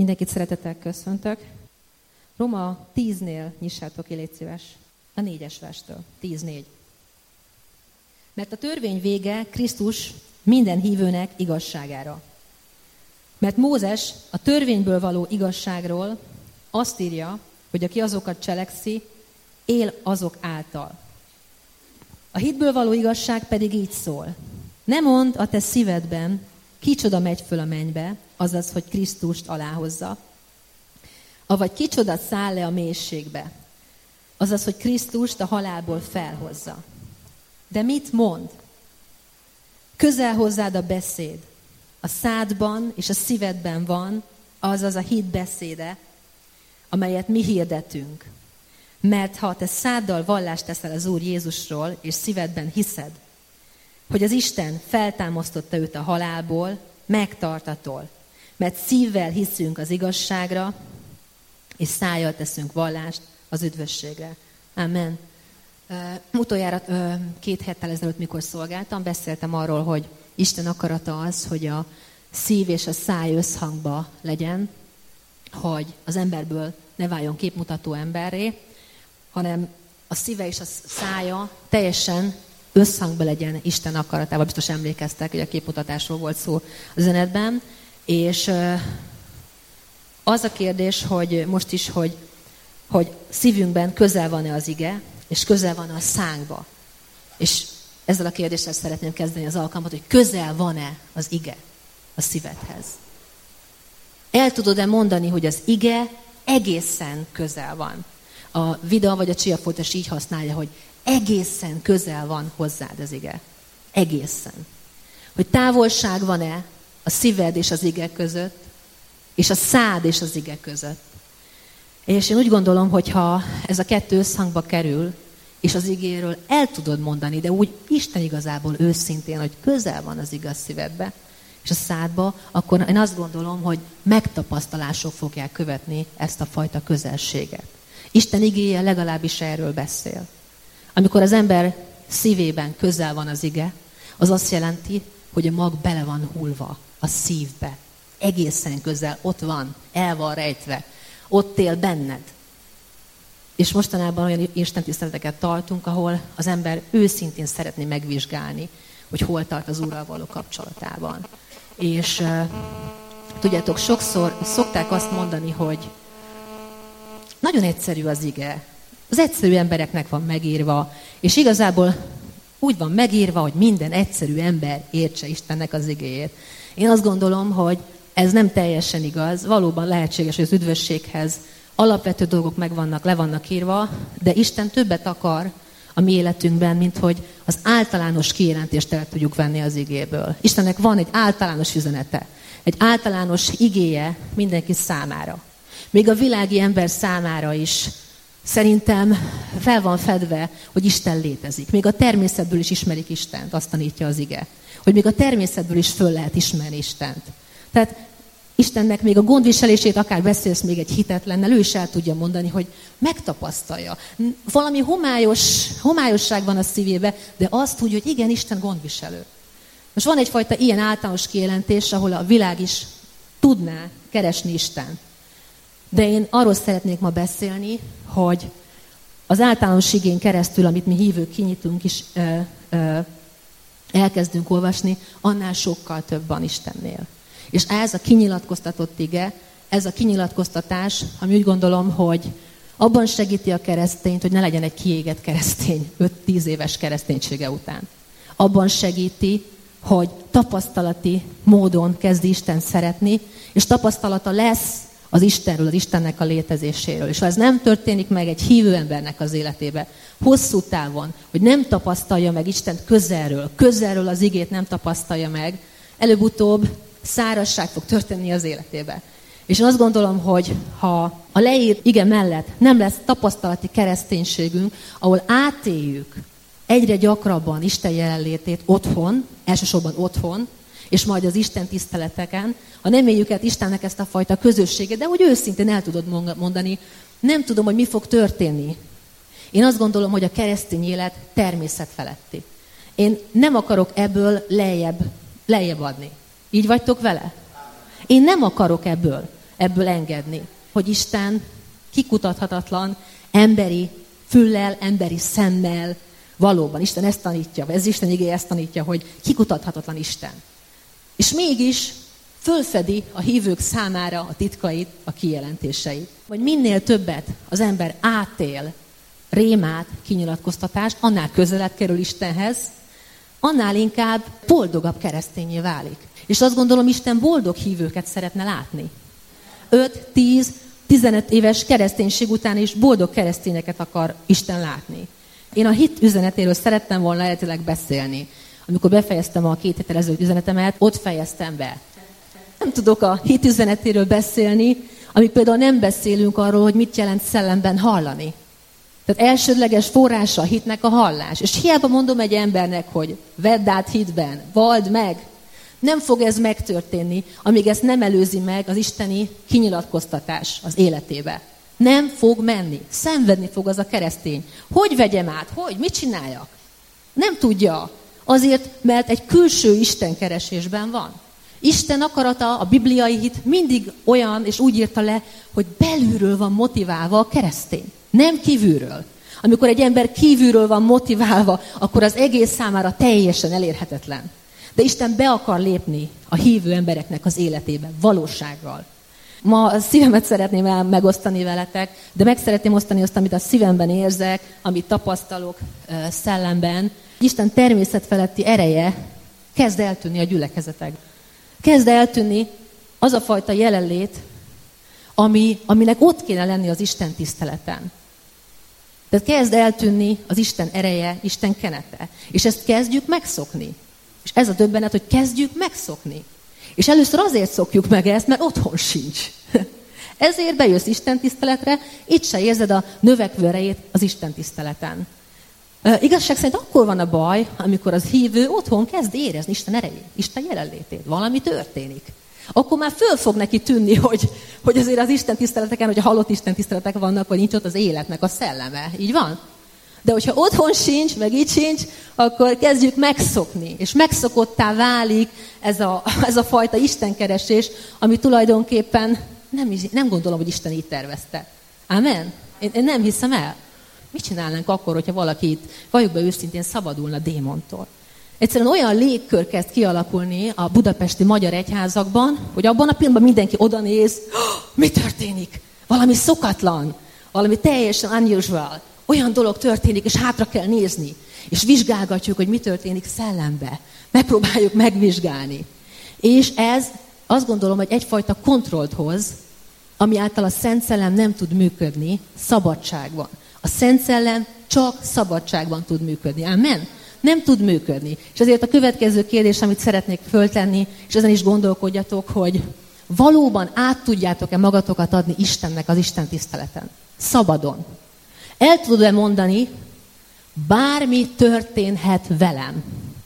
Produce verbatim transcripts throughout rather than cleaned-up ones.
Mindenkit szeretettel köszöntök. Róma tíznél nyissátok ki, légy szíves. A négyes verstől. tíz négy. Mert a törvény vége Krisztus minden hívőnek igazságára. Mert Mózes a törvényből való igazságról azt írja, hogy aki azokat cselekszi, él azok által. A hitből való igazság pedig így szól. Ne mondd a te szívedben, kicsoda megy föl a mennybe, azaz, hogy Krisztust aláhozza, avagy kicsoda száll le a mélységbe, azaz, hogy Krisztust a halálból felhozza. De mit mond? Közel hozzád a beszéd. A szádban és a szívedben van, azaz a hit beszéde, amelyet mi hirdetünk. Mert ha te száddal vallást teszel az Úr Jézusról, és szívedben hiszed, hogy az Isten feltámasztotta őt a halálból, megtartatol. Mert szívvel hiszünk az igazságra, és szájjal teszünk vallást az üdvösségre. Amen. Uh, utoljára uh, két héttel ezelőtt, mikor szolgáltam, beszéltem arról, hogy Isten akarata az, hogy a szív és a száj összhangba legyen, hogy az emberből ne váljon képmutató emberré, hanem a szíve és a szája teljesen összhangba legyen Isten akaratával. Biztos emlékeztek, hogy a képmutatásról volt szó a zenetben. És az a kérdés, hogy most is, hogy, hogy szívünkben közel van-e az ige, és közel van a szánkba. És ezzel a kérdéssel szeretném kezdeni az alkalmat, hogy közel van-e az ige a szívedhez. El tudod-e mondani, hogy az ige egészen közel van? A Vida vagy a Csillafoltos így használja, hogy egészen közel van hozzád az ige. Egészen. Hogy távolság van-e a szíved és az ige között, és a szád és az ige között. És én úgy gondolom, hogy ha ez a kettő összhangba kerül, és az igéről el tudod mondani, de úgy Isten igazából őszintén, hogy közel van az igaz szívedbe, és a szádba, akkor én azt gondolom, hogy megtapasztalások fogják követni ezt a fajta közelséget. Isten igéje legalábbis erről beszél. Amikor az ember szívében közel van az ige, az azt jelenti, hogy a mag bele van hullva a szívbe. Egészen közel, ott van, el van rejtve, ott él benned. És mostanában olyan istentiszteleteket tartunk, ahol az ember őszintén szeretné megvizsgálni, hogy hol tart az Úrral való kapcsolatában. És uh, tudjátok, sokszor szokták azt mondani, hogy nagyon egyszerű az ige. Az egyszerű embereknek van megírva, és igazából úgy van megírva, hogy minden egyszerű ember értse Istennek az igéjét. Én azt gondolom, hogy ez nem teljesen igaz. Valóban lehetséges, hogy az üdvösséghez alapvető dolgok meg vannak, le vannak írva, de Isten többet akar a mi életünkben, mint hogy az általános kijelentést el tudjuk venni az igéből. Istennek van egy általános üzenete, egy általános igéje mindenki számára. Még a világi ember számára is szerintem fel van fedve, hogy Isten létezik. Még a természetből is ismerik Istent, azt tanítja az ige. Hogy még a természetből is föl lehet ismerni Istent. Tehát Istennek még a gondviselését, akár beszélsz még egy hitetlennel, ő is el tudja mondani, hogy megtapasztalja. Valami homályos, homályosság van a szívébe, de azt úgy, hogy igen, Isten gondviselő. Most van egyfajta ilyen általános kijelentés, ahol a világ is tudná keresni Istent. De én arról szeretnék ma beszélni, hogy az általános igén keresztül, amit mi hívők kinyitunk és ö, ö, elkezdünk olvasni, annál sokkal több van Istennél. És ez a kinyilatkoztatott ige, ez a kinyilatkoztatás, ami úgy gondolom, hogy abban segíti a keresztényt, hogy ne legyen egy kiégett keresztény öt-tíz éves kereszténysége után. Abban segíti, hogy tapasztalati módon kezdi Isten szeretni, és tapasztalata lesz az Istenről, az Istennek a létezéséről. És ha ez nem történik meg egy hívő embernek az életébe, hosszú távon, hogy nem tapasztalja meg Istent közelről, közelről az igét nem tapasztalja meg, előbb-utóbb szárazság fog történni az életébe. És én azt gondolom, hogy ha a leírt ige mellett nem lesz tapasztalati kereszténységünk, ahol átéljük egyre gyakrabban Isten jelenlétét otthon, elsősorban otthon, és majd az Isten tiszteleteken, ha nem éljük át Istennek ezt a fajta közösséget, de hogy őszintén el tudod mondani, nem tudom, hogy mi fog történni. Én azt gondolom, hogy a keresztény élet természet feletti. Én nem akarok ebből lejjebb, lejjebb adni. Így vagytok vele? Én nem akarok ebből. ebből engedni. Hogy Isten kikutathatatlan, emberi füllel, emberi szemmel, valóban Isten ezt tanítja, vagy ez Isten igéje ezt tanítja, hogy kikutathatatlan Isten. És mégis fölfedi a hívők számára a titkait, a kijelentéseit. Vagy minél többet az ember átél rémát, kinyilatkoztatást, annál közelebb kerül Istenhez, annál inkább boldogabb keresztényé válik. És azt gondolom, Isten boldog hívőket szeretne látni. öt, tíz, tizenöt éves kereszténység után is boldog keresztényeket akar Isten látni. Én a hit üzenetéről szerettem volna eredetileg beszélni. Amikor befejeztem a két héttel ezelőtt üzenetemet, ott fejeztem be. Nem tudok a hit üzenetéről beszélni, amíg például nem beszélünk arról, hogy mit jelent szellemben hallani. Tehát elsődleges forrása a hitnek a hallás. És hiába mondom egy embernek, hogy vedd át hitben, vald meg, nem fog ez megtörténni, amíg ezt nem előzi meg az isteni kinyilatkoztatás az életébe. Nem fog menni. Szenvedni fog az a keresztény. Hogy vegyem át? Hogy? Mit csináljak? Nem tudja. Azért, mert egy külső istenkeresésben van. Isten akarata, a bibliai hit mindig olyan, és úgy írta le, hogy belülről van motiválva a keresztény. Nem kívülről. Amikor egy ember kívülről van motiválva, akkor az egész számára teljesen elérhetetlen. De Isten be akar lépni a hívő embereknek az életébe, valósággal. Ma a szívemet szeretném el megosztani veletek, de meg szeretném osztani azt, amit a szívemben érzek, amit tapasztalok szellemben. Isten természetfeletti ereje kezd eltűnni a gyülekezetek. Kezd eltűnni az a fajta jelenlét, ami, aminek ott kéne lenni az Isten tiszteleten. Tehát kezd eltűnni az Isten ereje, Isten kenete. És ezt kezdjük megszokni. És ez a döbbenet, hogy kezdjük megszokni. És először azért szokjuk meg ezt, mert otthon sincs. Ezért bejössz Isten tiszteletre, itt se érzed a növekvő erejét az Isten tiszteleten. Uh, igazság szerint akkor van a baj, amikor az hívő otthon kezd érezni Isten erejét, Isten jelenlétét. Valami történik. Akkor már föl fog neki tűnni, hogy, hogy azért az Isten tiszteleteken, hogy a halott Isten tiszteletek vannak, vagy nincs ott az életnek a szelleme. Így van? De hogyha otthon sincs, meg így sincs, akkor kezdjük megszokni. És megszokottá válik ez a, ez a fajta istenkeresés, ami tulajdonképpen nem, nem gondolom, hogy Isten így tervezte. Amen? Én, én nem hiszem el. Mit csinálnánk akkor, hogyha valaki itt, valljuk be őszintén, szabadulna démontól? Egyszerűen olyan légkör kezd kialakulni a budapesti magyar egyházakban, hogy abban a pillanatban mindenki odanéz, oh, mi történik? Valami szokatlan, valami teljesen unusual. Olyan dolog történik, és hátra kell nézni. És vizsgálgatjuk, hogy mi történik szellembe. Megpróbáljuk megvizsgálni. És ez azt gondolom, hogy egyfajta kontrollt hoz, ami által a Szent Szellem nem tud működni szabadságban. A Szent Szellem csak szabadságban tud működni. Amen? Nem tud működni. És ezért a következő kérdés, amit szeretnék föltenni, és ezen is gondolkodjatok, hogy valóban át tudjátok-e magatokat adni Istennek az Isten tiszteleten? Szabadon. El tudod-e mondani, bármi történhet velem.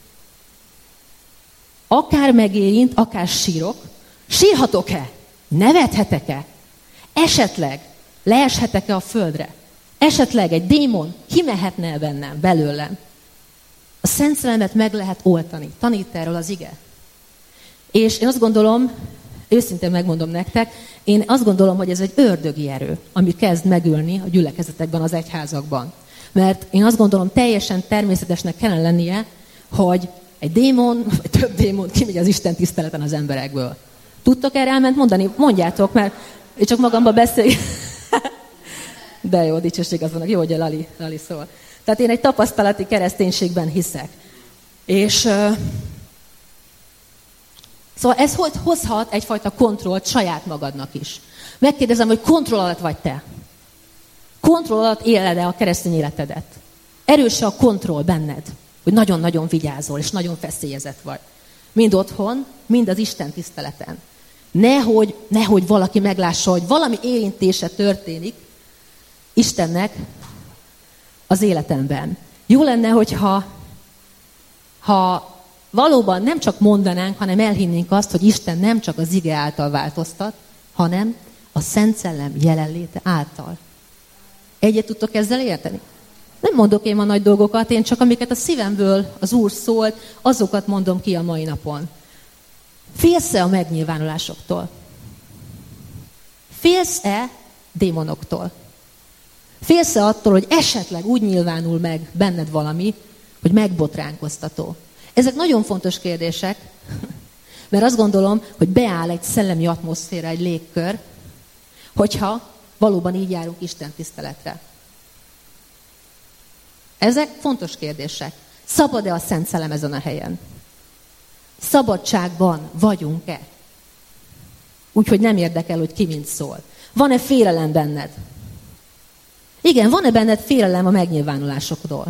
Akár megérint, akár sírok. Sírhatok-e? Nevethetek-e? Esetleg leeshetek-e a földre? Esetleg egy démon kimehetne bennem, belőlem? A Szent Szellemet meg lehet oltani. Tanít erről az ige. És én azt gondolom, őszintén megmondom nektek, én azt gondolom, hogy ez egy ördögi erő, ami kezd megülni a gyülekezetekben, az egyházakban. Mert én azt gondolom, teljesen természetesnek kellene lennie, hogy egy démon, vagy több démon kimegy az Isten tiszteleten az emberekből. Tudtok erre elment mondani? Mondjátok, mert én csak magamba beszélek. De jó, dicsőség az vannak. Jó, hogy a Lali, Lali szól. Tehát én egy tapasztalati kereszténységben hiszek. És uh, szóval ez hozhat egyfajta kontrollt saját magadnak is. Megkérdezem, hogy kontroll alatt vagy te? Kontroll alatt éled-e a keresztény életedet? Erős-e a kontroll benned? Hogy nagyon-nagyon vigyázol, és nagyon feszélyezett vagy. Mind otthon, mind az Isten tiszteleten. Nehogy, nehogy valaki meglássa, hogy valami érintése történik Istennek az életemben. Jó lenne, hogyha ha valóban nem csak mondanánk, hanem elhinnénk azt, hogy Isten nem csak az ige által változtat, hanem a Szent Szellem jelenléte által. Egyet tudtok ezzel érteni? Nem mondok én ma nagy dolgokat, én csak amiket a szívemből az Úr szólt, azokat mondom ki a mai napon. Félsz-e a megnyilvánulásoktól? félsz-e démonoktól? Félsz-e attól, hogy esetleg úgy nyilvánul meg benned valami, hogy megbotránkoztató? Ezek nagyon fontos kérdések, mert azt gondolom, hogy beáll egy szellemi atmoszféra, egy légkör, hogyha valóban így járunk Isten tiszteletre. Ezek fontos kérdések. Szabad-e a Szent Szellem ezen a helyen? Szabadságban vagyunk-e? Úgyhogy nem érdekel, hogy ki mint szól. Van-e félelem benned? Igen, van-e benned félelem a megnyilvánulásokról?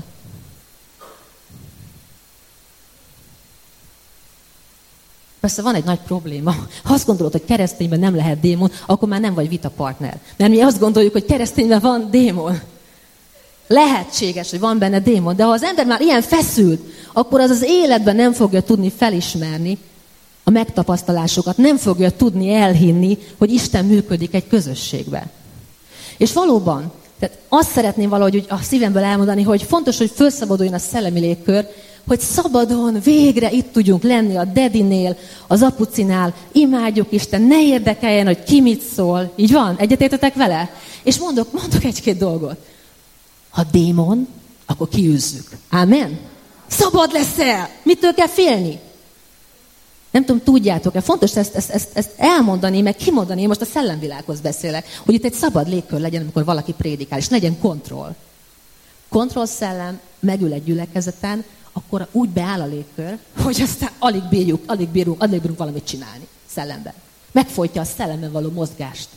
Persze van egy nagy probléma. Ha azt gondolod, hogy keresztényben nem lehet démon, akkor már nem vagy vitapartner. Mert mi azt gondoljuk, hogy keresztényben van démon. Lehetséges, hogy van benne démon, de ha az ember már ilyen feszült, akkor az az életben nem fogja tudni felismerni a megtapasztalásokat, nem fogja tudni elhinni, hogy Isten működik egy közösségbe. És valóban, tehát azt szeretném valahogy a szívemből elmondani, hogy fontos, hogy felszabaduljon a szellemi légkör, hogy szabadon végre itt tudjunk lenni a dedinél, az apucinál, imádjuk Isten, ne érdekeljen, hogy ki mit szól. Így van? Egyetértetek vele? És mondok, mondok egy-két dolgot. Ha démon, akkor kiűzzük. Ámen? Szabad leszel! Mitől kell félni? Nem tudom, tudjátok-e, fontos ezt, ezt, ezt, ezt elmondani, meg kimondani, én most a szellemvilághoz beszélek, hogy itt egy szabad légkör legyen, amikor valaki prédikál, és legyen kontroll. Kontrollszellem megül egy gyülekezeten, akkor úgy beáll a légkör, hogy aztán alig bírjuk, alig bírunk, alig bírunk valamit csinálni szellemben. Megfojtja a szellemben való mozgást.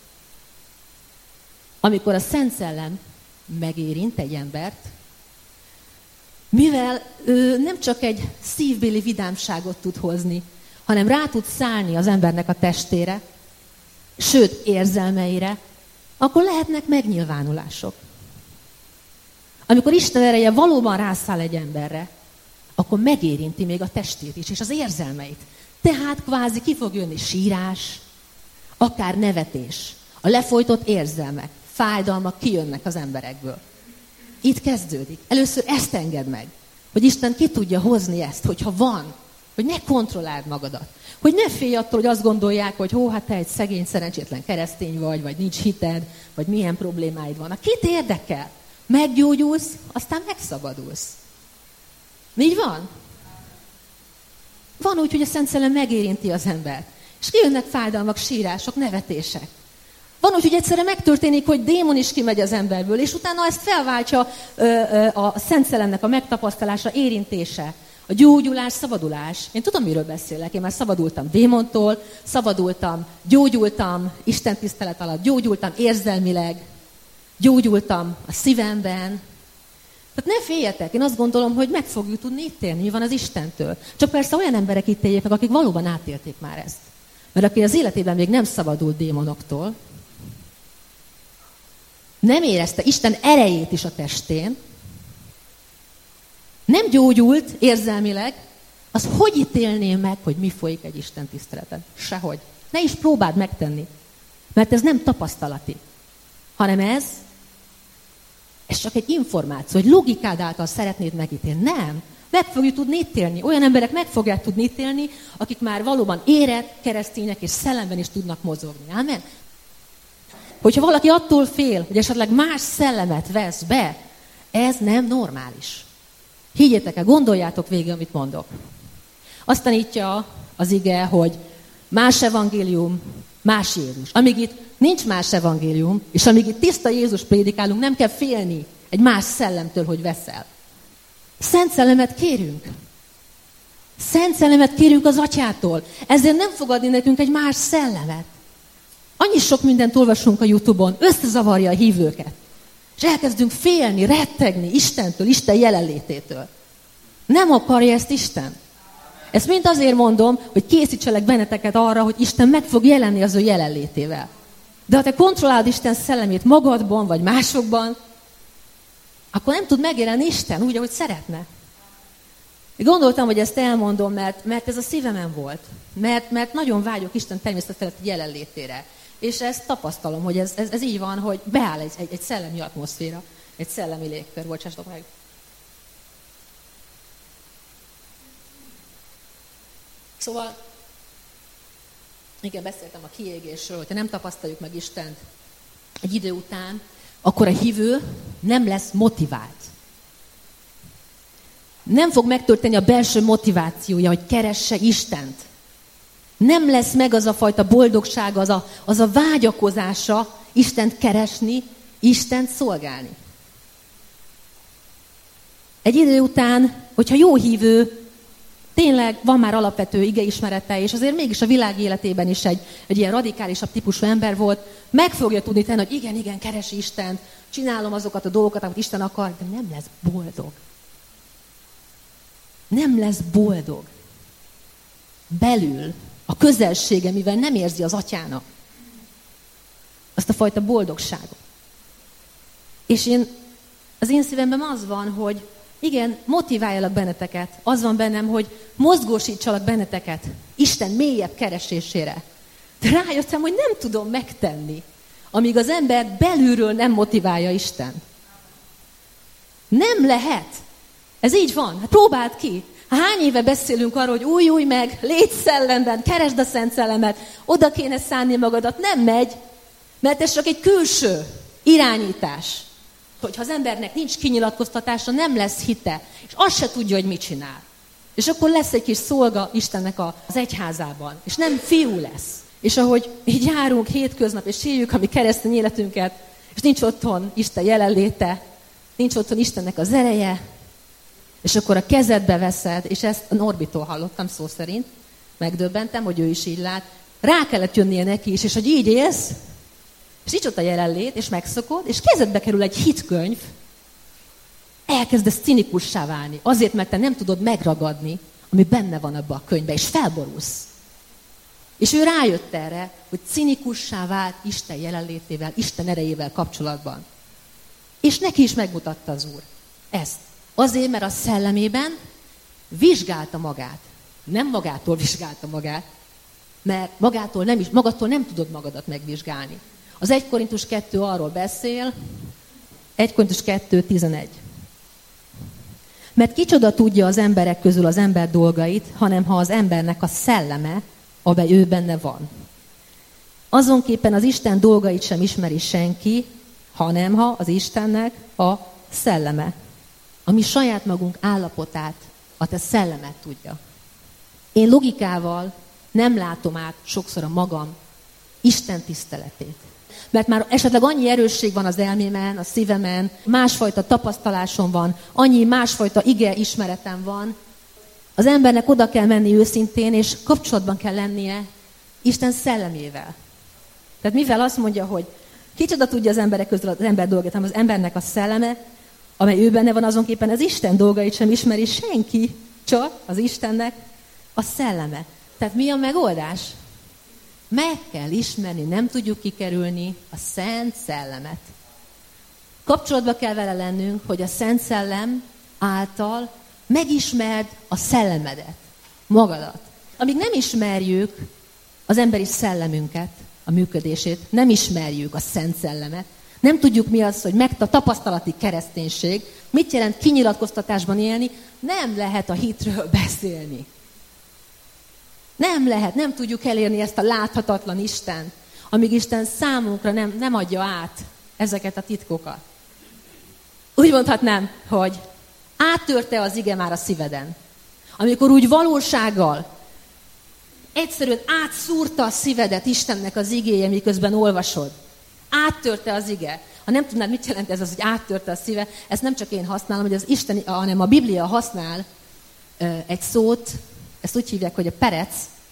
Amikor a Szent Szellem megérint egy embert, mivel ő nem csak egy szívbéli vidámságot tud hozni, hanem rá tud szállni az embernek a testére, sőt érzelmeire, akkor lehetnek megnyilvánulások. Amikor Isten ereje valóban rászáll egy emberre, akkor megérinti még a testét is, és az érzelmeit. Tehát kvázi ki fog jönni sírás, akár nevetés, a lefolytott érzelmek, fájdalmak kijönnek az emberekből. Itt kezdődik. Először ezt engedd meg, hogy Isten ki tudja hozni ezt, hogyha van, hogy ne kontrolláld magadat. Hogy ne félj attól, hogy azt gondolják, hogy hó, hát te egy szegény, szerencsétlen keresztény vagy, vagy nincs hited, vagy milyen problémáid vannak. Kit érdekel? Meggyógyulsz, aztán megszabadulsz. Így van? Van úgy, hogy a Szent Szellem megérinti az embert. És kijönnek fájdalmak, sírások, nevetések. Van úgy, hogy egyszerre megtörténik, hogy démon is kimegy az emberből, és utána ezt felváltja ö, ö, a Szent Szellemnek a megtapasztalása, érintése. A gyógyulás, szabadulás. Én tudom, miről beszélek. Én már szabadultam démontól, szabadultam, gyógyultam Isten tisztelet alatt, gyógyultam érzelmileg, gyógyultam a szívemben. Tehát ne féljetek, én azt gondolom, hogy meg fogjuk tudni ítélni, mi van az Istentől. Csak persze olyan emberek ítéljék meg, akik valóban átélték már ezt. Mert aki az életében még nem szabadult démonoktól, nem érezte Isten erejét is a testén, nem gyógyult érzelmileg, az hogy ítélné meg, hogy mi folyik egy Isten tiszteleten? Sehogy. Ne is próbáld megtenni, mert ez nem tapasztalati, hanem ez, ez csak egy információ, hogy logikád által szeretnéd megítélni. Nem. Meg fogjuk tudni ítélni. Olyan emberek meg fogják tudni ítélni, akik már valóban érett keresztények és szellemben is tudnak mozogni. Amen? Hogyha valaki attól fél, hogy esetleg más szellemet vesz be, ez nem normális. Higgyétek el, gondoljátok végig, amit mondok. Azt tanítja az ige, hogy más evangélium, más Jézus. Amíg itt nincs más evangélium, és amíg itt tiszta Jézus prédikálunk, nem kell félni egy más szellemtől, hogy veszel. Szent Szellemet kérünk. Szent Szellemet kérünk az Atyától. Ezért nem fog adni nekünk egy más szellemet. Annyi sok mindent olvasunk a YouTube-on, összezavarja a hívőket. És elkezdünk félni, rettegni Istentől, Isten jelenlététől. Nem akarja ezt Isten. Ezt mind azért mondom, hogy készítselek benneteket arra, hogy Isten meg fog jelenni az ő jelenlétével. De ha te kontrollálod Isten szellemét magadban, vagy másokban, akkor nem tud megjelenni Isten úgy, ahogy szeretne. Gondoltam, hogy ezt elmondom, mert, mert ez a szívemen volt. Mert, mert nagyon vágyok Isten természetfeletti jelenlétére. És ezt tapasztalom, hogy ez, ez, ez így van, hogy beáll egy, egy, egy szellemi atmoszféra, egy szellemi légkör. Bocsássatok meg. Szóval Igen, beszéltem a kiégésről, hogyha nem tapasztaljuk meg Istent egy idő után, akkor a hívő nem lesz motivált. Nem fog megtörténni a belső motivációja, hogy keresse Istent. Nem lesz meg az a fajta boldogság, az a, az a vágyakozása Istent keresni, Istent szolgálni. Egy idő után, hogyha jó hívő, tényleg van már alapvető igeismerete, és azért mégis a világ életében is egy, egy ilyen radikálisabb típusú ember volt, meg fogja tudni tenni, hogy igen, igen, keresi Istent, csinálom azokat a dolgokat, amit Isten akar, de nem lesz boldog. Nem lesz boldog. Belül a közelsége, mivel nem érzi az atyának azt a fajta boldogságot. És én, az én szívemben az van, hogy igen, motiváljalak benneteket. Az van bennem, hogy mozgósítsalak benneteket Isten mélyebb keresésére. De rájöttem, hogy nem tudom megtenni, amíg az ember belülről nem motiválja Isten. Nem lehet. Ez így van. Hát próbáld ki. Hány éve beszélünk arról, hogy új, új meg, légy szellemben, keresd a Szent Szellemet, oda kéne szánni magadat. Nem megy, mert ez csak egy külső irányítás. Hogyha az embernek nincs kinyilatkoztatása, nem lesz hite, és azt se tudja, hogy mit csinál. És akkor lesz egy kis szolga Istennek az egyházában, és nem fiú lesz. És ahogy így járunk hétköznap, és éljük a mi keresztény életünket, és nincs otthon Isten jelenléte, nincs otthon Istennek az ereje, és akkor a kezedbe veszed, és ezt a Norbitól hallottam szó szerint, megdöbbentem, hogy ő is így lát, rá kellett jönnie neki is, és hogy így élsz, és nincs ott a jelenlét, és megszokod, és kezedbe kerül egy hitkönyv, elkezdesz cinikussá válni. Azért, mert te nem tudod megragadni, ami benne van abban a könyvben, és felborulsz. És ő rájött erre, hogy cinikussá vált Isten jelenlétével, Isten erejével kapcsolatban. És neki is megmutatta az Úr ezt. Azért, mert a szellemében vizsgálta magát. Nem magától vizsgálta magát, mert magától nem is, magadtól nem tudod magadat megvizsgálni. Az egy Korintus kettő arról beszél, egy Korintus kettő tizenegy. Mert kicsoda tudja az emberek közül az ember dolgait, hanem ha az embernek a szelleme, amely ő benne van. Azonképpen az Isten dolgait sem ismeri senki, hanem ha az Istennek a szelleme, ami saját magunk állapotát, a te szellemet tudja. Én logikával nem látom át sokszor a magam Isten tiszteletét. Mert már esetleg annyi erősség van az elmémen, a szívemen, másfajta tapasztalásom van, annyi másfajta ige ismeretem van. Az embernek oda kell menni őszintén, és kapcsolatban kell lennie Isten szellemével. Tehát mivel azt mondja, hogy kicsoda tudja az emberek közül az ember dolgát, hanem az embernek a szelleme, amely ő benne van, azonképpen az Isten dolgait sem ismeri senki, csak az Istennek a szelleme. Tehát mi a megoldás? Meg kell ismerni, nem tudjuk kikerülni a Szent Szellemet. Kapcsolatba kell vele lennünk, hogy a Szent Szellem által megismerd a szellemedet, magadat. Amíg nem ismerjük az emberi szellemünket, a működését, nem ismerjük a Szent Szellemet, nem tudjuk mi az, hogy megta tapasztalati kereszténység, mit jelent kinyilatkoztatásban élni, nem lehet a hitről beszélni. Nem lehet, nem tudjuk elérni ezt a láthatatlan Istent, amíg Isten számunkra nem, nem adja át ezeket a titkokat. Úgy mondhatnám, hogy áttörte az ige már a szíveden. Amikor úgy valósággal egyszerűen átszúrta a szívedet Istennek az igéje, miközben olvasod. Áttörte az ige. Ha nem tudnád, mit jelent ez az, hogy áttörte a szíve, ezt nem csak én használom, hogy az Isten, hanem a Biblia használ ö, egy szót, ezt úgy hívják, hogy a perec,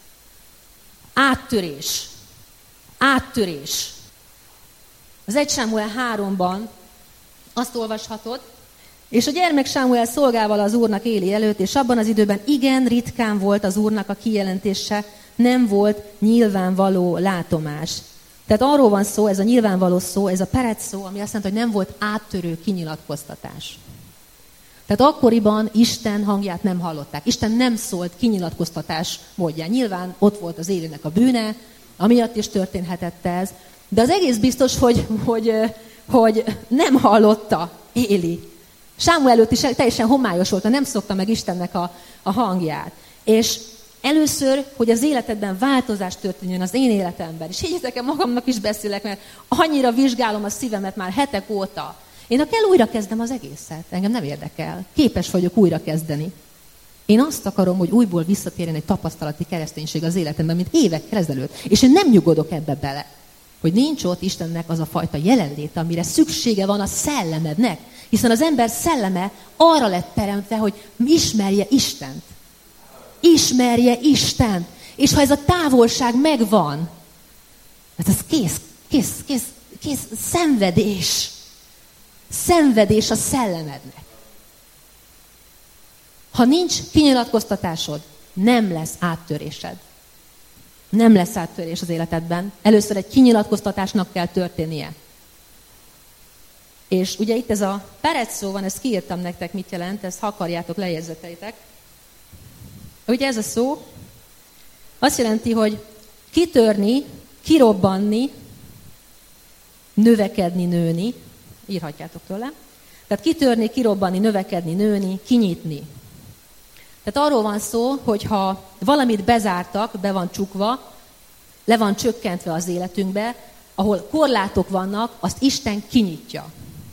áttörés. Áttörés. Az egy Sámuel háromban azt olvashatod, és a gyermek Sámuel szolgával az Úrnak Éli előtt, és abban az időben igen ritkán volt az Úrnak a kijelentése, nem volt nyilvánvaló látomás. Tehát arról van szó, ez a nyilvánvaló szó, ez a perec szó, ami azt jelenti, hogy nem volt áttörő kinyilatkoztatás. Tehát akkoriban Isten hangját nem hallották. Isten nem szólt kinyilatkoztatás módján. Nyilván ott volt az Élinek a bűne, amiatt is történhetett ez. De az egész biztos, hogy, hogy, hogy nem hallotta Éli. Sámuel előtt is teljesen homályos volt, nem szokta meg Istennek a, a hangját. És Először, hogy az életedben változás történjön az én életemben. És higgyétek el, magamnak is beszélek, mert annyira vizsgálom a szívemet már hetek óta. Én ha kell, újra kezdem az egészet. Engem nem érdekel. Képes vagyok újra kezdeni. Én azt akarom, hogy újból visszatérjen egy tapasztalati kereszténység az életemben, mint évekkel ezelőtt. És én nem nyugodok ebbe bele, hogy nincs ott Istennek az a fajta jelenléte, amire szüksége van a szellemednek. Hiszen az ember szelleme arra lett teremtve, hogy ismerje Istent. Ismerje Istent. És ha ez a távolság megvan, hát ez kész, kész, kész, kész szenvedés. Szenvedés a szellemednek. Ha nincs kinyilatkoztatásod, nem lesz áttörésed. Nem lesz áttörés az életedben. Először egy kinyilatkoztatásnak kell történnie. És ugye itt ez a perec van, ezt kiírtam nektek, mit jelent, ezt ha akarjátok, lejegyzeteitek. Ugye ez a szó azt jelenti, hogy kitörni, kirobbanni, növekedni, nőni. Írhatjátok tőle. Tehát kitörni, kirobbanni, növekedni, nőni, kinyitni. Tehát arról van szó, hogy ha valamit bezártak, be van csukva, le van csökkentve az életünkbe, ahol korlátok vannak, azt Isten kinyitja.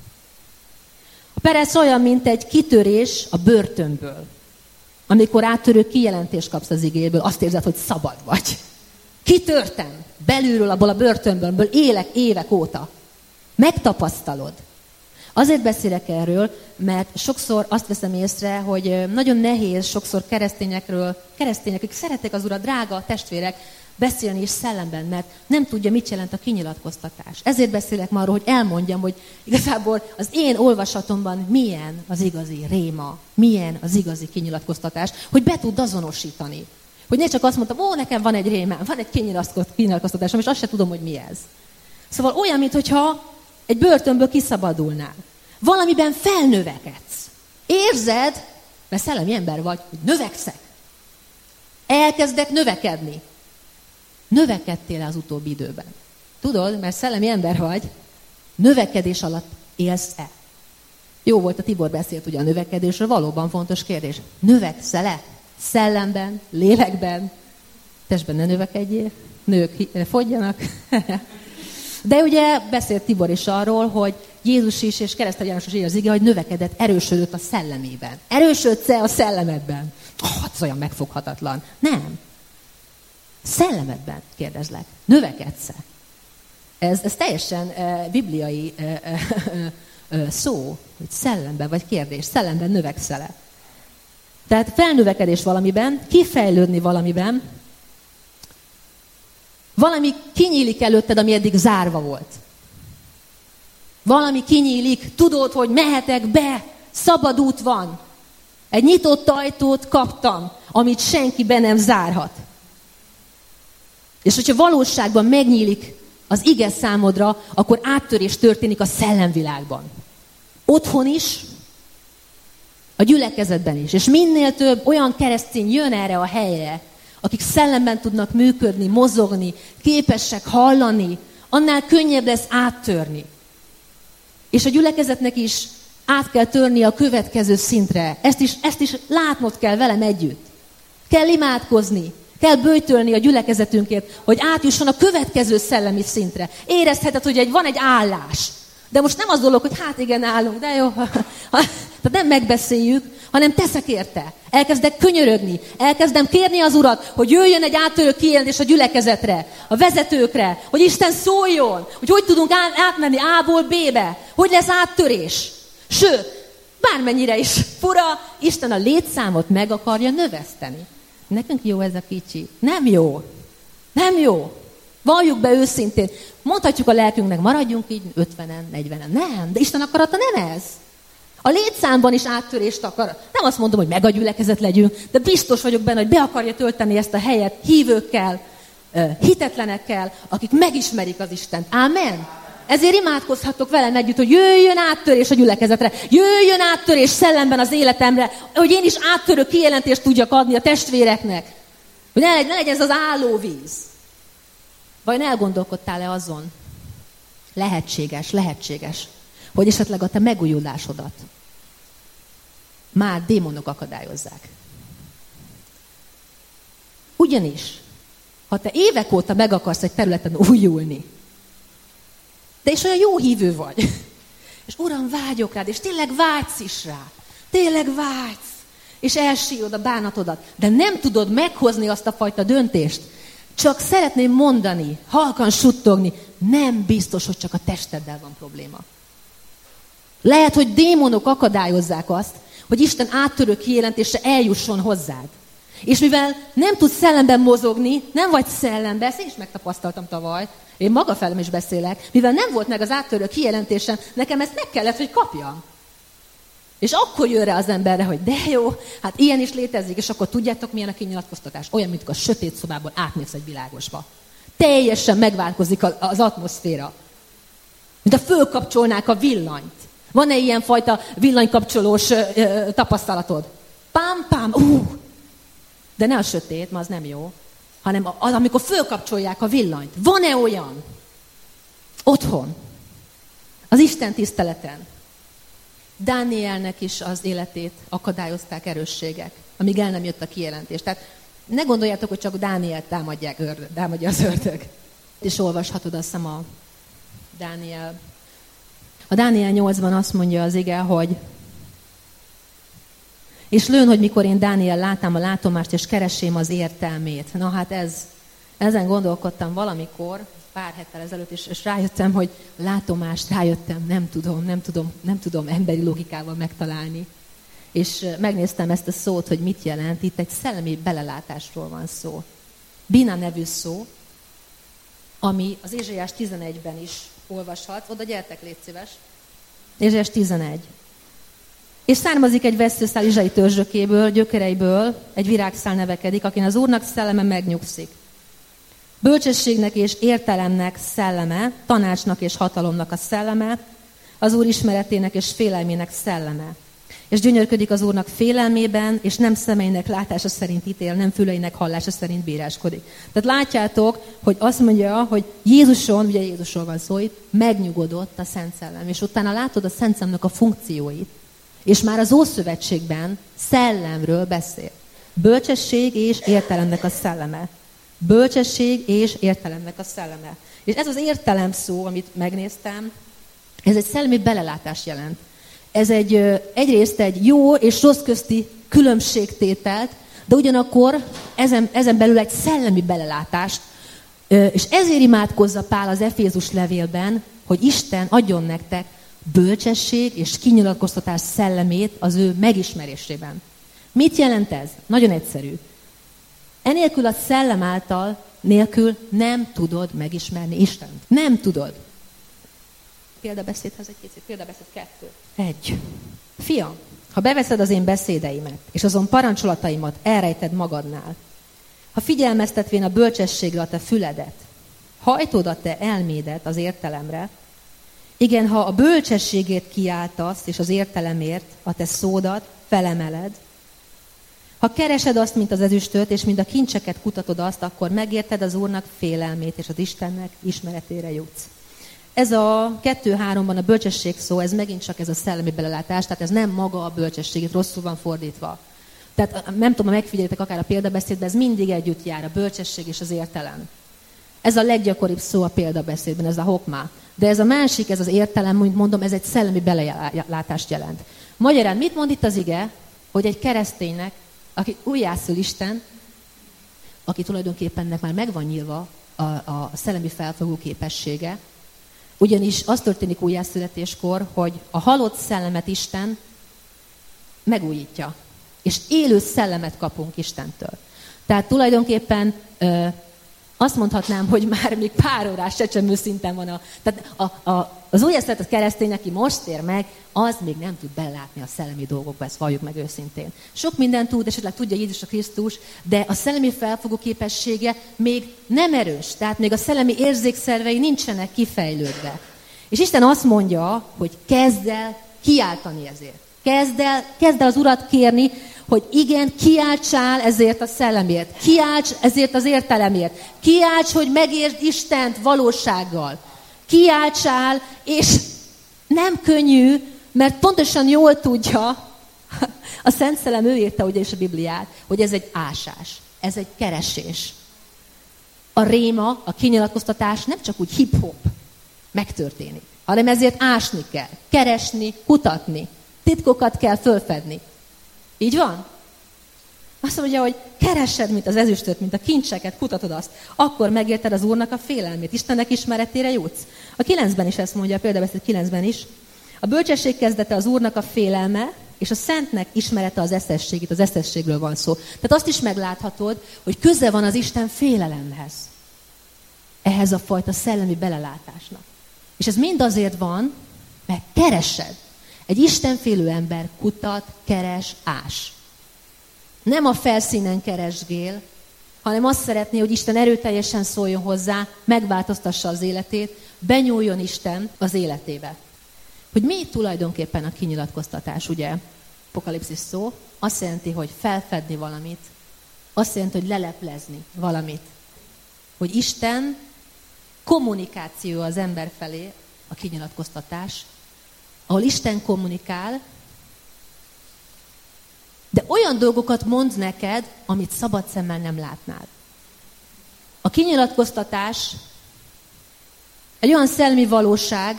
A perec olyan, mint egy kitörés a börtönből. Amikor áttörő kijelentést kapsz az igéből, azt érzed, hogy szabad vagy. Kitörtem belülről, abból a börtönből, abból élek évek óta. Megtapasztalod. Azért beszélek erről, mert sokszor azt veszem észre, hogy nagyon nehéz sokszor keresztényekről, keresztények, akik szeretik az Urat, drága testvérek, beszélni is szellemben, mert nem tudja, mit jelent a kinyilatkoztatás. Ezért beszélek ma arról, hogy elmondjam, hogy igazából az én olvasatomban milyen az igazi réma, milyen az igazi kinyilatkoztatás, hogy be tud azonosítani. Hogy ne csak azt mondtam, ó, nekem van egy rémám, van egy kinyilatkoztatásom, és azt se tudom, hogy mi ez. Szóval olyan, mintha egy börtönből kiszabadulnál. Valamiben felnövekedsz. Érzed, mert szellemi ember vagy, hogy növekszek. Elkezdek növekedni. Növekedtél az utóbbi időben. Tudod, mert szellemi ember vagy, növekedés alatt élsz-e? Jó volt, a Tibor beszélt ugye a növekedésről, valóban fontos kérdés. Növekszel-e? Szellemben, lélekben? Testben ne növekedjél, nők fogyjanak. De ugye beszélt Tibor is arról, hogy Jézus is és Keresztelj János is az ige, hogy növekedett, erősödött a szellemében. Erősödsz-e a szellemedben? Oh, ez olyan megfoghatatlan. Nem. Szellemedben kérdezlek. Növekedsz-e? Ez, ez teljesen e, bibliai e, e, e, szó, hogy szellemben, vagy kérdés, szellemben növekszel-e? Tehát felnövekedés valamiben, kifejlődni valamiben, valami kinyílik előtted, ami eddig zárva volt. Valami kinyílik, tudod, hogy mehetek be, szabad út van. Egy nyitott ajtót kaptam, amit senki be nem zárhat. És hogyha valóságban megnyílik az ige számodra, akkor áttörés történik a szellemvilágban. Otthon is, a gyülekezetben is. És minél több olyan keresztény jön erre a helyre, akik szellemben tudnak működni, mozogni, képesek hallani, annál könnyebb lesz áttörni. És a gyülekezetnek is át kell törni a következő szintre. Ezt is, ezt is látnod kell velem együtt. Kell imádkozni, kell böjtölni a gyülekezetünkért, hogy átjusson a következő szellemi szintre. Érezheted, hogy egy, van egy állás. De most nem az dolog, hogy hát igen, állunk, de jó. Tehát nem megbeszéljük, hanem teszek érte. Elkezdek könyörögni. Elkezdem kérni az Urat, hogy jöjjön egy áttörő kijelentés a gyülekezetre, a vezetőkre, hogy Isten szóljon, hogy hogy tudunk átmenni A-ból B-be, hogy lesz áttörés. Sőt, bármennyire is fura, Isten a létszámot meg akarja növeszteni. Nekünk jó ez a kicsi. Nem jó. Nem jó. Valljuk be őszintén. Mondhatjuk a lelkünknek, maradjunk így ötvenen, negyvenen. Nem, de Isten akarata nem ez. A létszámban is áttörést akar. Nem azt mondom, hogy megagyülekezet legyünk, de biztos vagyok benne, hogy be akarja tölteni ezt a helyet hívőkkel, hitetlenekkel, akik megismerik az Istent. Ámen? Ezért imádkozhatok velem együtt, hogy jöjjön áttörés a gyülekezetre, jöjjön áttörés szellemben az életemre, hogy én is áttörő kijelentést tudjak adni a testvéreknek. Hogy ne legyen, ne legyen ez az állóvíz. Vajon elgondolkodtál-e azon? Lehetséges, lehetséges, hogy esetleg a te megújulásodat már démonok akadályozzák. Ugyanis, ha te évek óta meg akarsz egy területen újulni, de és olyan jó hívő vagy, és Uram, vágyok rád, és tényleg vágysz is rá, tényleg vágysz, és elsírod a bánatodat, de nem tudod meghozni azt a fajta döntést, csak szeretném mondani, halkan suttogni, nem biztos, hogy csak a testeddel van probléma. Lehet, hogy démonok akadályozzák azt, hogy Isten áttörő kijelentése eljusson hozzád. És mivel nem tudsz szellemben mozogni, nem vagy szellemben, ezt én is megtapasztaltam tavaly, én maga felem is beszélek, mivel nem volt meg az áttörő kijelentésem, nekem ezt meg kellett, hogy kapjam. És akkor jön rá az emberre, hogy de jó, hát ilyen is létezik, és akkor tudjátok, milyen a kinyilatkoztatás. Olyan, mint a sötét szobából átmész egy világosba. Teljesen megváltozik az atmoszféra. Mint a fölkapcsolnák a villanyt. Van-e ilyen fajta villanykapcsolós ö, ö, tapasztalatod? Pám, pám, ú! De ne a sötét, mert az nem jó, hanem az, amikor fölkapcsolják a villanyt. Van-e olyan? Otthon. Az Isten tiszteleten. Dánielnek is az életét akadályozták erősségek, amíg el nem jött a kijelentés. Tehát ne gondoljátok, hogy csak Dánielt támadják, ördög, támadja az ördög. És olvashatod azt hiszem a Dániel. A Dániel nyolcban azt mondja az ige, hogy és lőn, hogy mikor én Dániel látám a látomást, és keresém az értelmét. Na hát ez, ezen gondolkodtam valamikor, pár héttel ezelőtt, és, és rájöttem, hogy látomást rájöttem, nem tudom, nem tudom, nem tudom emberi logikával megtalálni. És megnéztem ezt a szót, hogy mit jelent. Itt egy szellemi belelátásról van szó. Bina nevű szó, ami az Ézsaiás tizenegyben is olvashatsz. Oda gyertek, légy szíves. Ézsaiás tizenegy. És származik egy vesszőszál Izsai törzsökéből, gyökereiből, egy virágszál nevekedik, akin az Úrnak szelleme megnyugszik. Bölcsességnek és értelemnek szelleme, tanácsnak és hatalomnak a szelleme, az Úr ismeretének és félelmének szelleme. És gyönyörködik az Úrnak félelmében, és nem szemeinek látása szerint ítél, nem füleinek hallása szerint bíráskodik. Tehát látjátok, hogy azt mondja, hogy Jézuson, ugye Jézusról van szó itt, megnyugodott a Szent Szellem. És utána látod a Szent Szellemnek a funkcióit. És már az Ószövetségben szellemről beszél. Bölcsesség és értelemnek a szelleme. Bölcsesség és értelemnek a szelleme. És ez az értelem szó, amit megnéztem, ez egy szellemi belelátást jelent. Ez egy, egyrészt egy jó és rossz közti különbségtételt, de ugyanakkor ezen, ezen belül egy szellemi belelátást. És ezért imádkozza Pál az Efézus levélben, hogy Isten adjon nektek bölcsesség és kinyilatkoztatás szellemét az ő megismerésében. Mit jelent ez? Nagyon egyszerű. Enélkül a szellem által nélkül nem tudod megismerni Istent. Nem tudod. Példabeszédhez egy kicsit. Példabeszéd kettő. Egy. Fiam, ha beveszed az én beszédeimet, és azon parancsolataimat elrejted magadnál, ha figyelmeztetvén a bölcsességre a te füledet, hajtod a te elmédet az értelemre, igen, ha a bölcsességét kiáltasz, és az értelemért a te szódat felemeled, ha keresed azt, mint az ezüstöt, és mint a kincseket kutatod azt, akkor megérted az Úrnak félelmét, és az Istennek ismeretére jutsz. Ez a kettő-háromban a bölcsesség szó, ez megint csak ez a szellemi belelátás, tehát ez nem maga a bölcsesség, itt rosszul van fordítva. Tehát nem tudom, ha megfigyeljetek akár a példabeszédben, ez mindig együtt jár, a bölcsesség és az értelem. Ez a leggyakoribb szó a példabeszédben, ez a hokmá. De ez a másik, ez az értelem, mint mondom, ez egy szellemi belelátást jelent. Magyarán mit mond itt az ige? Hogy egy kereszténynek, aki újjászül Isten, aki tulajdonképpen már meg van nyílva a, a szellemi felfogó képessége, ugyanis az történik újjászületéskor, hogy a halott szellemet Isten megújítja. És élő szellemet kapunk Istentől. Tehát tulajdonképpen ö, azt mondhatnám, hogy már még pár órás csecsemő szinten van. A, tehát a, a, az újjászületett keresztény, aki most tér meg, az még nem tud belátni a szellemi dolgokba, ezt valljuk meg őszintén. Sok mindent tud, esetleg tudja Jézus a Krisztus, de a szellemi felfogó képessége még nem erős. Tehát még a szellemi érzékszervei nincsenek kifejlődve. És Isten azt mondja, hogy kezd el kiáltani ezért. Kezd el, kezd el az Urat kérni, hogy igen, kiáltsál ezért a szellemért. Kiálts ezért az értelemért. Kiálts, hogy megértsd Istent valósággal. Kiáltsál, és nem könnyű, mert pontosan jól tudja, a Szent Szellem ő írta ugyanis a Bibliát, hogy ez egy ásás. Ez egy keresés. A réma, a kinyilatkoztatás nem csak úgy hip-hop megtörténik, hanem ezért ásni kell, keresni, kutatni, titkokat kell fölfedni. Így van? Azt mondja, hogy keresed, mint az ezüstöt, mint a kincseket, kutatod azt. Akkor megérted az Úrnak a félelmét. Istennek ismeretére jutsz. A kilencben is ezt mondja, a példabeszéd kilencben is. A bölcsesség kezdete az Úrnak a félelme, és a Szentnek ismerete az eszesség. Itt az eszességről van szó. Tehát azt is megláthatod, hogy köze van az Isten félelemhez. Ehhez a fajta szellemi belelátásnak. És ez mind azért van, mert keresed. Egy istenfélő ember kutat, keres, ás. Nem a felszínen keresgél, hanem azt szeretné, hogy Isten erőteljesen szóljon hozzá, megváltoztassa az életét, benyúljon Isten az életébe. Hogy mi tulajdonképpen a kinyilatkoztatás, ugye? Apokalipszis szó azt jelenti, hogy felfedni valamit, azt jelenti, hogy leleplezni valamit. Hogy Isten kommunikáció az ember felé, a kinyilatkoztatás, ahol Isten kommunikál, de olyan dolgokat mond neked, amit szabad szemmel nem látnád. A kinyilatkoztatás egy olyan szellemi valóság,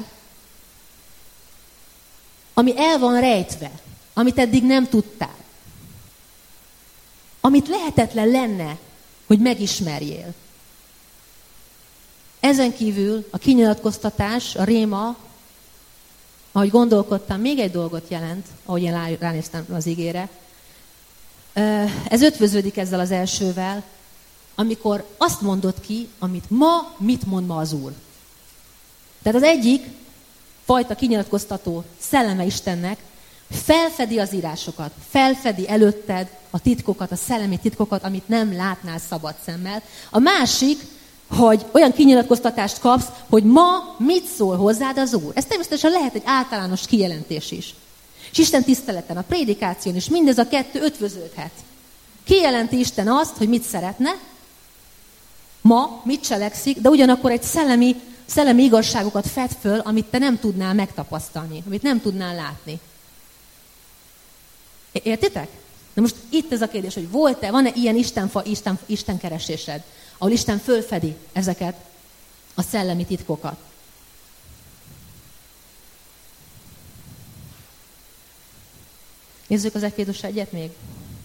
ami el van rejtve, amit eddig nem tudtál. Amit lehetetlen lenne, hogy megismerjél. Ezen kívül a kinyilatkoztatás, a réma, ahogy gondolkodtam, még egy dolgot jelent, ahogy én ránéztem az igére. Ez ötvöződik ezzel az elsővel, amikor azt mondod ki, amit ma, mit mond ma az Úr. Tehát az egyik fajta kinyilatkoztató szelleme Istennek felfedi az írásokat, felfedi előtted a titkokat, a szellemi titkokat, amit nem látnál szabad szemmel. A másik, hogy olyan kinyilatkoztatást kapsz, hogy ma mit szól hozzád az Úr. Ez természetesen lehet egy általános kijelentés is. És Isten tiszteleten, a prédikáción is mindez a kettő ötvöződhet. Kijelenti Isten azt, hogy mit szeretne, ma mit cselekszik, de ugyanakkor egy szellemi, szellemi igazságokat fed föl, amit te nem tudnál megtapasztalni, amit nem tudnál látni. Értitek? De most itt ez a kérdés, hogy volt-e, van-e ilyen Istenfa, Isten, Isten keresésed, ahol Isten fölfedi ezeket a szellemi titkokat. Nézzük az Efézus egyet még.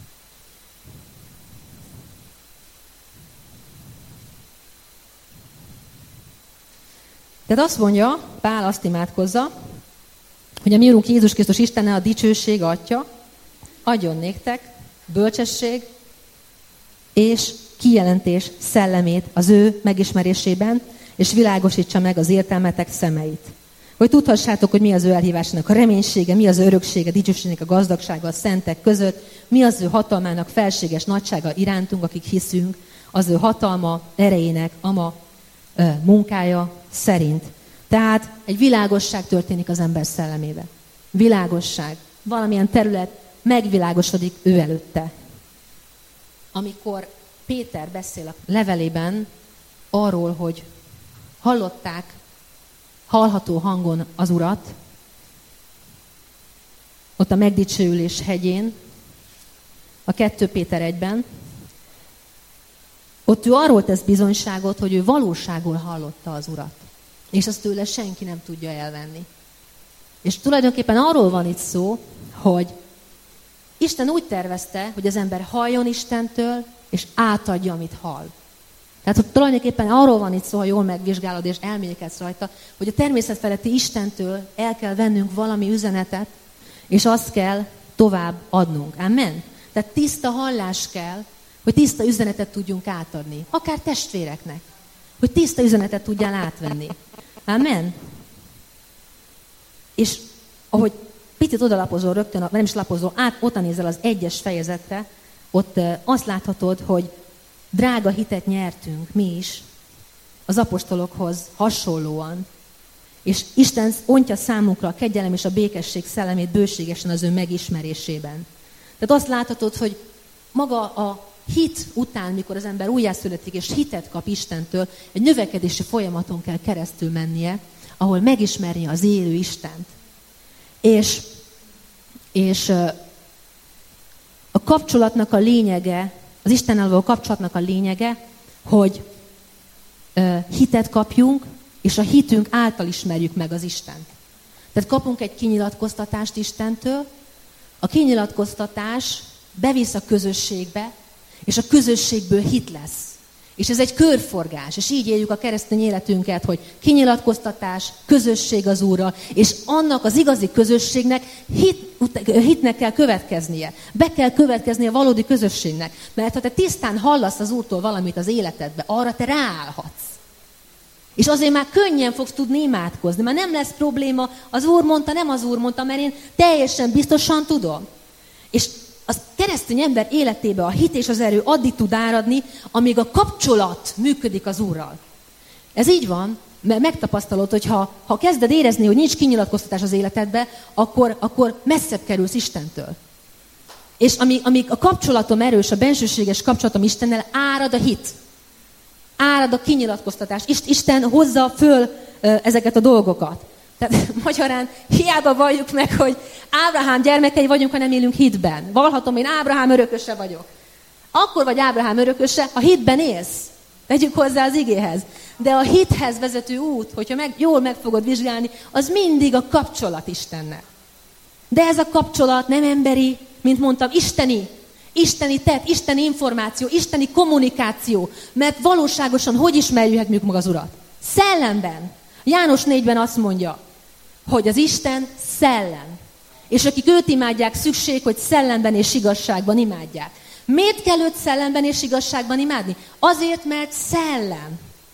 Tehát azt mondja, Pál azt imádkozza, hogy a mi Úrunk Jézus Krisztus Istene, a dicsőség Atya, adjon néktek bölcsesség és kijelentés szellemét az ő megismerésében, és világosítsa meg az értelmetek szemeit. Hogy tudhassátok, hogy mi az ő elhívásának a reménysége, mi az ő öröksége, dicsőségnek a gazdagsága a szentek között, mi az ő hatalmának felséges nagysága irántunk, akik hiszünk, az ő hatalma, erejének, ama ö, munkája szerint. Tehát egy világosság történik az ember szellemébe. Világosság. Valamilyen terület megvilágosodik ő előtte. Amikor Péter beszél a levelében arról, hogy hallották hallható hangon az Urat, ott a megdicsőülés hegyén, a kettő Péter egyben, ott ő arról tesz bizonyságot, hogy ő valóságul hallotta az Urat. És azt tőle senki nem tudja elvenni. És tulajdonképpen arról van itt szó, hogy Isten úgy tervezte, hogy az ember halljon Istentől, és átadja, amit hall. Tehát hogy tulajdonképpen arról van itt szó, ha jól megvizsgálod és elmélkedsz rajta, hogy a természet feletti Istentől el kell vennünk valami üzenetet, és azt kell tovább adnunk. Amen? Tehát tiszta hallás kell, hogy tiszta üzenetet tudjunk átadni. Akár testvéreknek. Hogy tiszta üzenetet tudjál átvenni. Amen? És ahogy picit odalapozol rögtön, nem is lapozol, át, oda nézel az egyes fejezetre, ott azt láthatod, hogy drága hitet nyertünk mi is az apostolokhoz hasonlóan, és Isten ontja számunkra a kegyelem és a békesség szellemét bőségesen az ő megismerésében. Tehát azt láthatod, hogy maga a hit után, mikor az ember újjászületik és hitet kap Istentől, egy növekedési folyamaton kell keresztül mennie, ahol megismeri az élő Istent. És, és a kapcsolatnak a lényege az Istennel való kapcsolatnak a lényege, hogy ö, hitet kapjunk, és a hitünk által ismerjük meg az Istent. Tehát kapunk egy kinyilatkoztatást Istentől, a kinyilatkoztatás bevisz a közösségbe, és a közösségből hit lesz. És ez egy körforgás, és így éljük a keresztény életünket, hogy kinyilatkoztatás, közösség az Úrral, és annak az igazi közösségnek hit, hitnek kell következnie. Be kell következnie a valódi közösségnek. Mert ha te tisztán hallasz az Úrtól valamit az életedbe, arra te ráállhatsz. És azért már könnyen fogsz tudni imádkozni, mert nem lesz probléma, az Úr mondta, nem az Úr mondta, mert én teljesen biztosan tudom. És a keresztény ember életébe a hit és az erő addig tud áradni, amíg a kapcsolat működik az Úrral. Ez így van, mert megtapasztalod, hogy ha, ha kezded érezni, hogy nincs kinyilatkoztatás az életedbe, akkor, akkor messzebb kerülsz Istentől. És amíg, amíg a kapcsolatom erős, a bensőséges kapcsolatom Istennel, árad a hit. Árad a kinyilatkoztatás. Isten hozza föl ezeket a dolgokat. Tehát magyarán hiába valljuk meg, hogy Ábrahám gyermekei vagyunk, ha nem élünk hitben. Vallhatom, én Ábrahám örököse vagyok. Akkor vagy Ábrahám örököse, ha hitben élsz. Vegyük hozzá az igéhez. De a hithez vezető út, hogyha meg, jól meg fogod vizsgálni, az mindig a kapcsolat Istennel. De ez a kapcsolat nem emberi, mint mondtam, isteni. Isteni tett, isteni információ, isteni kommunikáció. Mert valóságosan hogy ismerjük meg az Urat? Szellemben. János négyben azt mondja, hogy az Isten szellem. És akik őt imádják, szükség, hogy szellemben és igazságban imádják. Miért kell őt szellemben és igazságban imádni? Azért, mert szellem.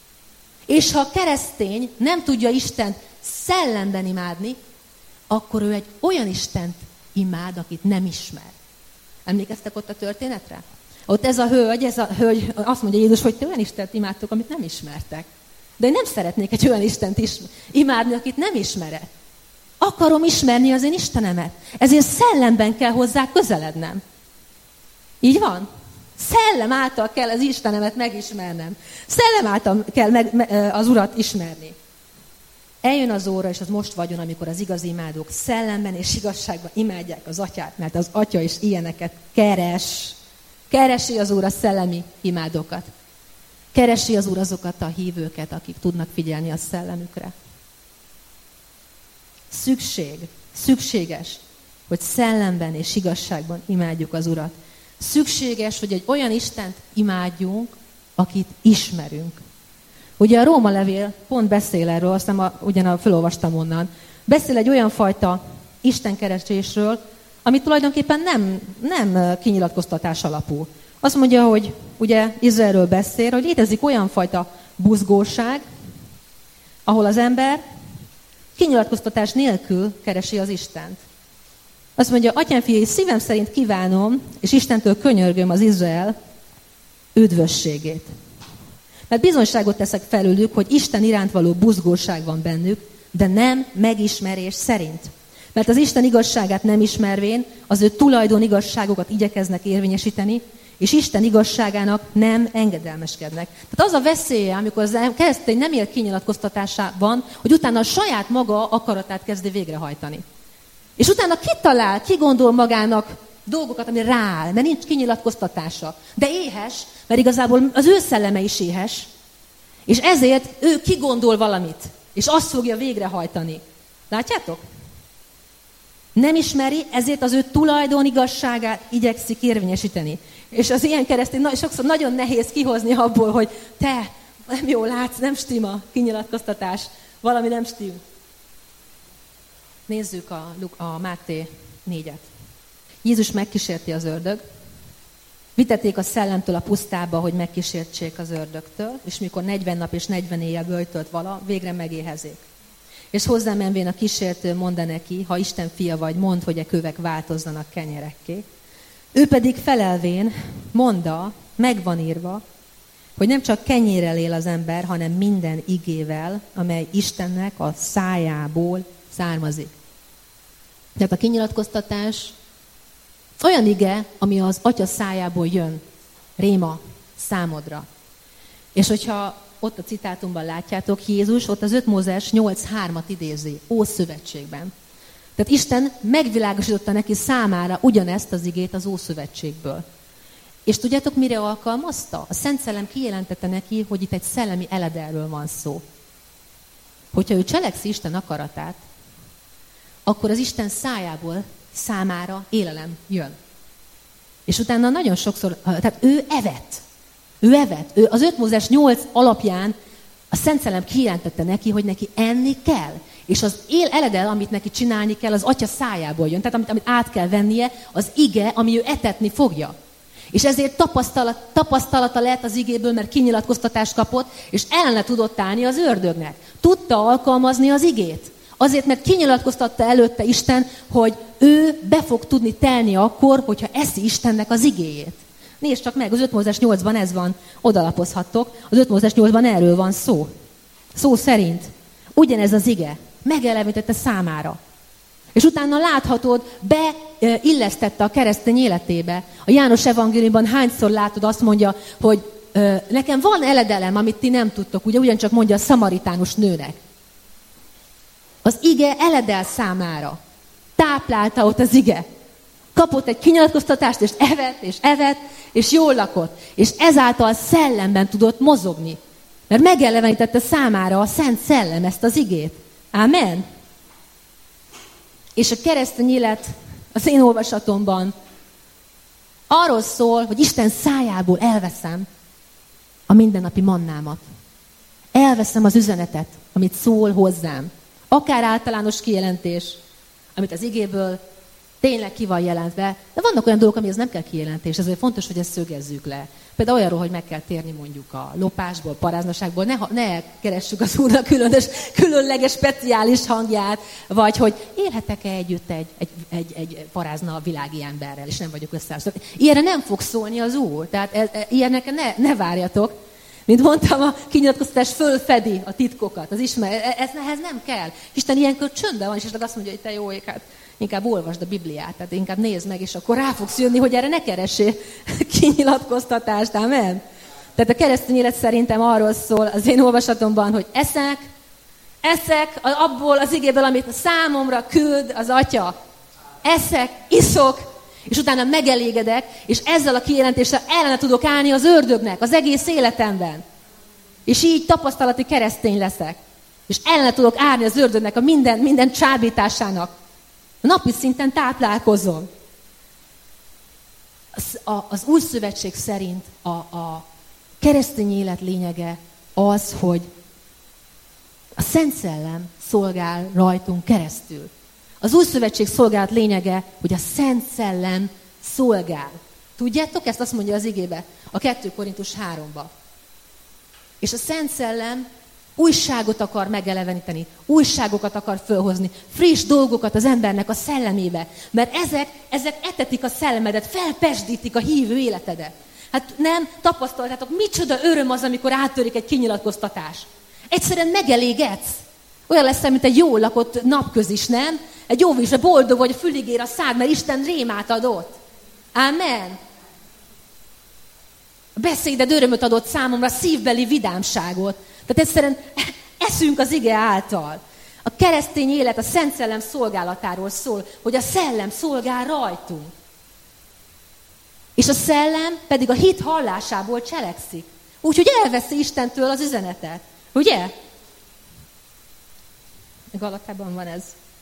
És ha a keresztény nem tudja Istent szellemben imádni, akkor ő egy olyan Istent imád, akit nem ismer. Emlékeztek ott a történetre? Ott ez a hölgy, ez a hölgy azt mondja Jézus, hogy te olyan Istent imádtok, amit nem ismertek. De én nem szeretnék egy olyan Istent is imádni, akit nem ismerek. Akarom ismerni az én Istenemet. Ezért szellemben kell hozzá közelednem. Így van? Szellem által kell az Istenemet megismernem. Szellem által kell meg, az Urat ismerni. Eljön az óra, és az most vagyon, amikor az igazi imádók szellemben és igazságban imádják az Atyát, mert az Atya is ilyeneket keres. Keresi az Úr a szellemi imádókat. Keresi az Úr azokat a hívőket, akik tudnak figyelni a szellemükre. Szükség, szükséges, hogy szellemben és igazságban imádjuk az Urat. Szükséges, hogy egy olyan Istent imádjunk, akit ismerünk. Ugye a Róma levél pont beszél erről, aztán a, ugyan felolvastam onnan. Beszél egy olyan fajta istenkeresésről, ami tulajdonképpen nem, nem kinyilatkoztatás alapú. Azt mondja, hogy ugye Izraelről beszél, hogy létezik olyan fajta buzgóság, ahol az ember kinyilatkoztatás nélkül keresi az Istent. Azt mondja, Atyám fiai, szívem szerint kívánom, és Istentől könyörgöm az Izrael üdvösségét. Mert bizonyságot teszek felőlük, hogy Isten iránt való buzgóság van bennük, de nem megismerés szerint. Mert az Isten igazságát nem ismervén, az ő tulajdon igazságokat igyekeznek érvényesíteni, és Isten igazságának nem engedelmeskednek. Tehát az a veszélye, amikor az keresztény nem él kinyilatkoztatásában, hogy utána a saját maga akaratát kezdi végrehajtani. És utána kitalál, kigondol magának dolgokat, ami rááll, mert nincs kinyilatkoztatása. De éhes, mert igazából az ő szelleme is éhes, és ezért ő kigondol valamit, és azt fogja végrehajtani. Látjátok? Nem ismeri, ezért az ő tulajdon igazságát igyekszik érvényesíteni. És az ilyen keresztény na, sokszor nagyon nehéz kihozni abból, hogy te nem jól látsz, nem stima, kinyilatkoztatás, valami nem stim. Nézzük a, a Máté négyet. Jézus megkísérti az ördög. Vitették a szellemtől a pusztába, hogy megkísértsék az ördögtől, és mikor negyven nap és negyven éjjel böjtölt vala, végre megéhezik. És hozzámenvén a kísértő mondta neki, ha Isten fia vagy, mondd, hogy a kövek változzanak kenyerekké. Ő pedig felelvén mondta, megvan írva, hogy nem csak kenyérrel él az ember, hanem minden igével, amely Istennek a szájából származik. Tehát a kinyilatkoztatás olyan ige, ami az Atya szájából jön, réma számodra. És hogyha ott a citátumban látjátok, Jézus ott az öt Mózes nyolc hármat idézi, Ószövetségben. Tehát Isten megvilágosította neki számára ugyanezt az igét az Ószövetségből. És tudjátok, mire alkalmazta? A Szent Szellem kijelentette neki, hogy itt egy szellemi eledelről van szó. Hogyha ő cselekszi Isten akaratát, akkor az Isten szájából számára élelem jön. És utána nagyon sokszor, tehát ő evett. Ő evett. Ő az öt Mózes nyolc alapján a Szent Szellem kijelentette neki, hogy neki enni kell. És az él eledel, amit neki csinálni kell, az atya szájából jön. Tehát amit, amit át kell vennie, az ige, ami ő etetni fogja. És ezért tapasztalat, tapasztalata lett az igéből, mert kinyilatkoztatást kapott, és ellene tudott állni az ördögnek. Tudta alkalmazni az igét. Azért, mert kinyilatkoztatta előtte Isten, hogy ő be fog tudni telni akkor, hogyha eszi Istennek az igéjét. Nézd csak meg, az öt Mózes nyolcban ez van, odalapozhattok. Az öt Mózes nyolcban erről van szó. Szó szerint. Ugyanez az ige. Megelevenítette számára. És utána láthatod, beillesztette a keresztény életébe. A János evangéliumban hányszor látod, azt mondja, hogy ö, nekem van eledelem, amit ti nem tudtok, ugye ugyancsak mondja a szamaritánus nőnek. Az ige eledel számára. Táplálta ott az ige. Kapott egy kinyilatkoztatást, és evett, és evett, és jól lakott. És ezáltal szellemben tudott mozogni. Mert megelevenítette számára a Szent Szellem ezt az igét. Ámen? És a keresztény élet az én olvasatomban arról szól, hogy Isten szájából elveszem a mindennapi mannámat. Elveszem az üzenetet, amit szól hozzám. Akár általános kijelentés, amit az igéből tényleg ki van jelentve, de vannak olyan dolgok, amihez nem kell kijelentés, ezért fontos, hogy ezt szögezzük le. Például olyanról, hogy meg kell térni mondjuk a lopásból, paráznaságból, ne, ne keressük az Úrnak különös, különleges, speciális hangját, vagy hogy élhetek-e együtt egy, egy, egy, egy parázna világi emberrel, és nem vagyok összeállítva. Ilyenre nem fog szólni az Úr, tehát e, e, ilyenekre ne, ne várjatok. Mint mondtam, a kinyilatkoztatás fölfedi a titkokat, az ismeret, ez ehhez nem kell. Isten ilyenkor csöndben van, és esetleg azt mondja, hogy te jó, hát inkább olvasd a Bibliát, tehát inkább nézd meg, és akkor rá fogsz jönni, hogy erre ne keressél kinyilatkoztatást, amen? Tehát a keresztény élet szerintem arról szól az én olvasatomban, hogy eszek, eszek abból az igéből, amit számomra küld az Atya. Eszek, iszok, és utána megelégedek, és ezzel a kijelentéssel ellene tudok állni az ördögnek az egész életemben. És így tapasztalati keresztény leszek. És ellene tudok állni az ördögnek a minden, minden csábításának. A napi szinten táplálkozom. Az, a, az új szövetség szerint a, a keresztény élet lényege az, hogy a Szent Szellem szolgál rajtunk keresztül. Az új szövetség szolgálat lényege, hogy a Szent Szellem szolgál. Tudjátok, ezt azt mondja az igébe, a kettő Korintus háromba. És a Szent Szellem újságot akar megeleveníteni, újságokat akar fölhozni, friss dolgokat az embernek a szellemébe, mert ezek, ezek etetik a szellemedet, felpesdítik a hívő életedet. Hát nem tapasztaltátok, micsoda öröm az, amikor áttörik egy kinyilatkoztatás. Egyszerűen megelégedsz. Olyan lesz, mint egy jól lakott napközis, nem? Egy jó vízre boldog vagy, a fülig ér a szád, mert Isten rémát adott. Ámen. A beszéded örömöt adott számomra, szívbeli vidámságot. Tehát egyszerűen eszünk az ige által. A keresztény élet a Szent Szellem szolgálatáról szól, hogy a Szellem szolgál rajtunk. És a Szellem pedig a hit hallásából cselekszik. Úgyhogy elveszi Istentől az üzenetet. Ugye? Galatában van ez.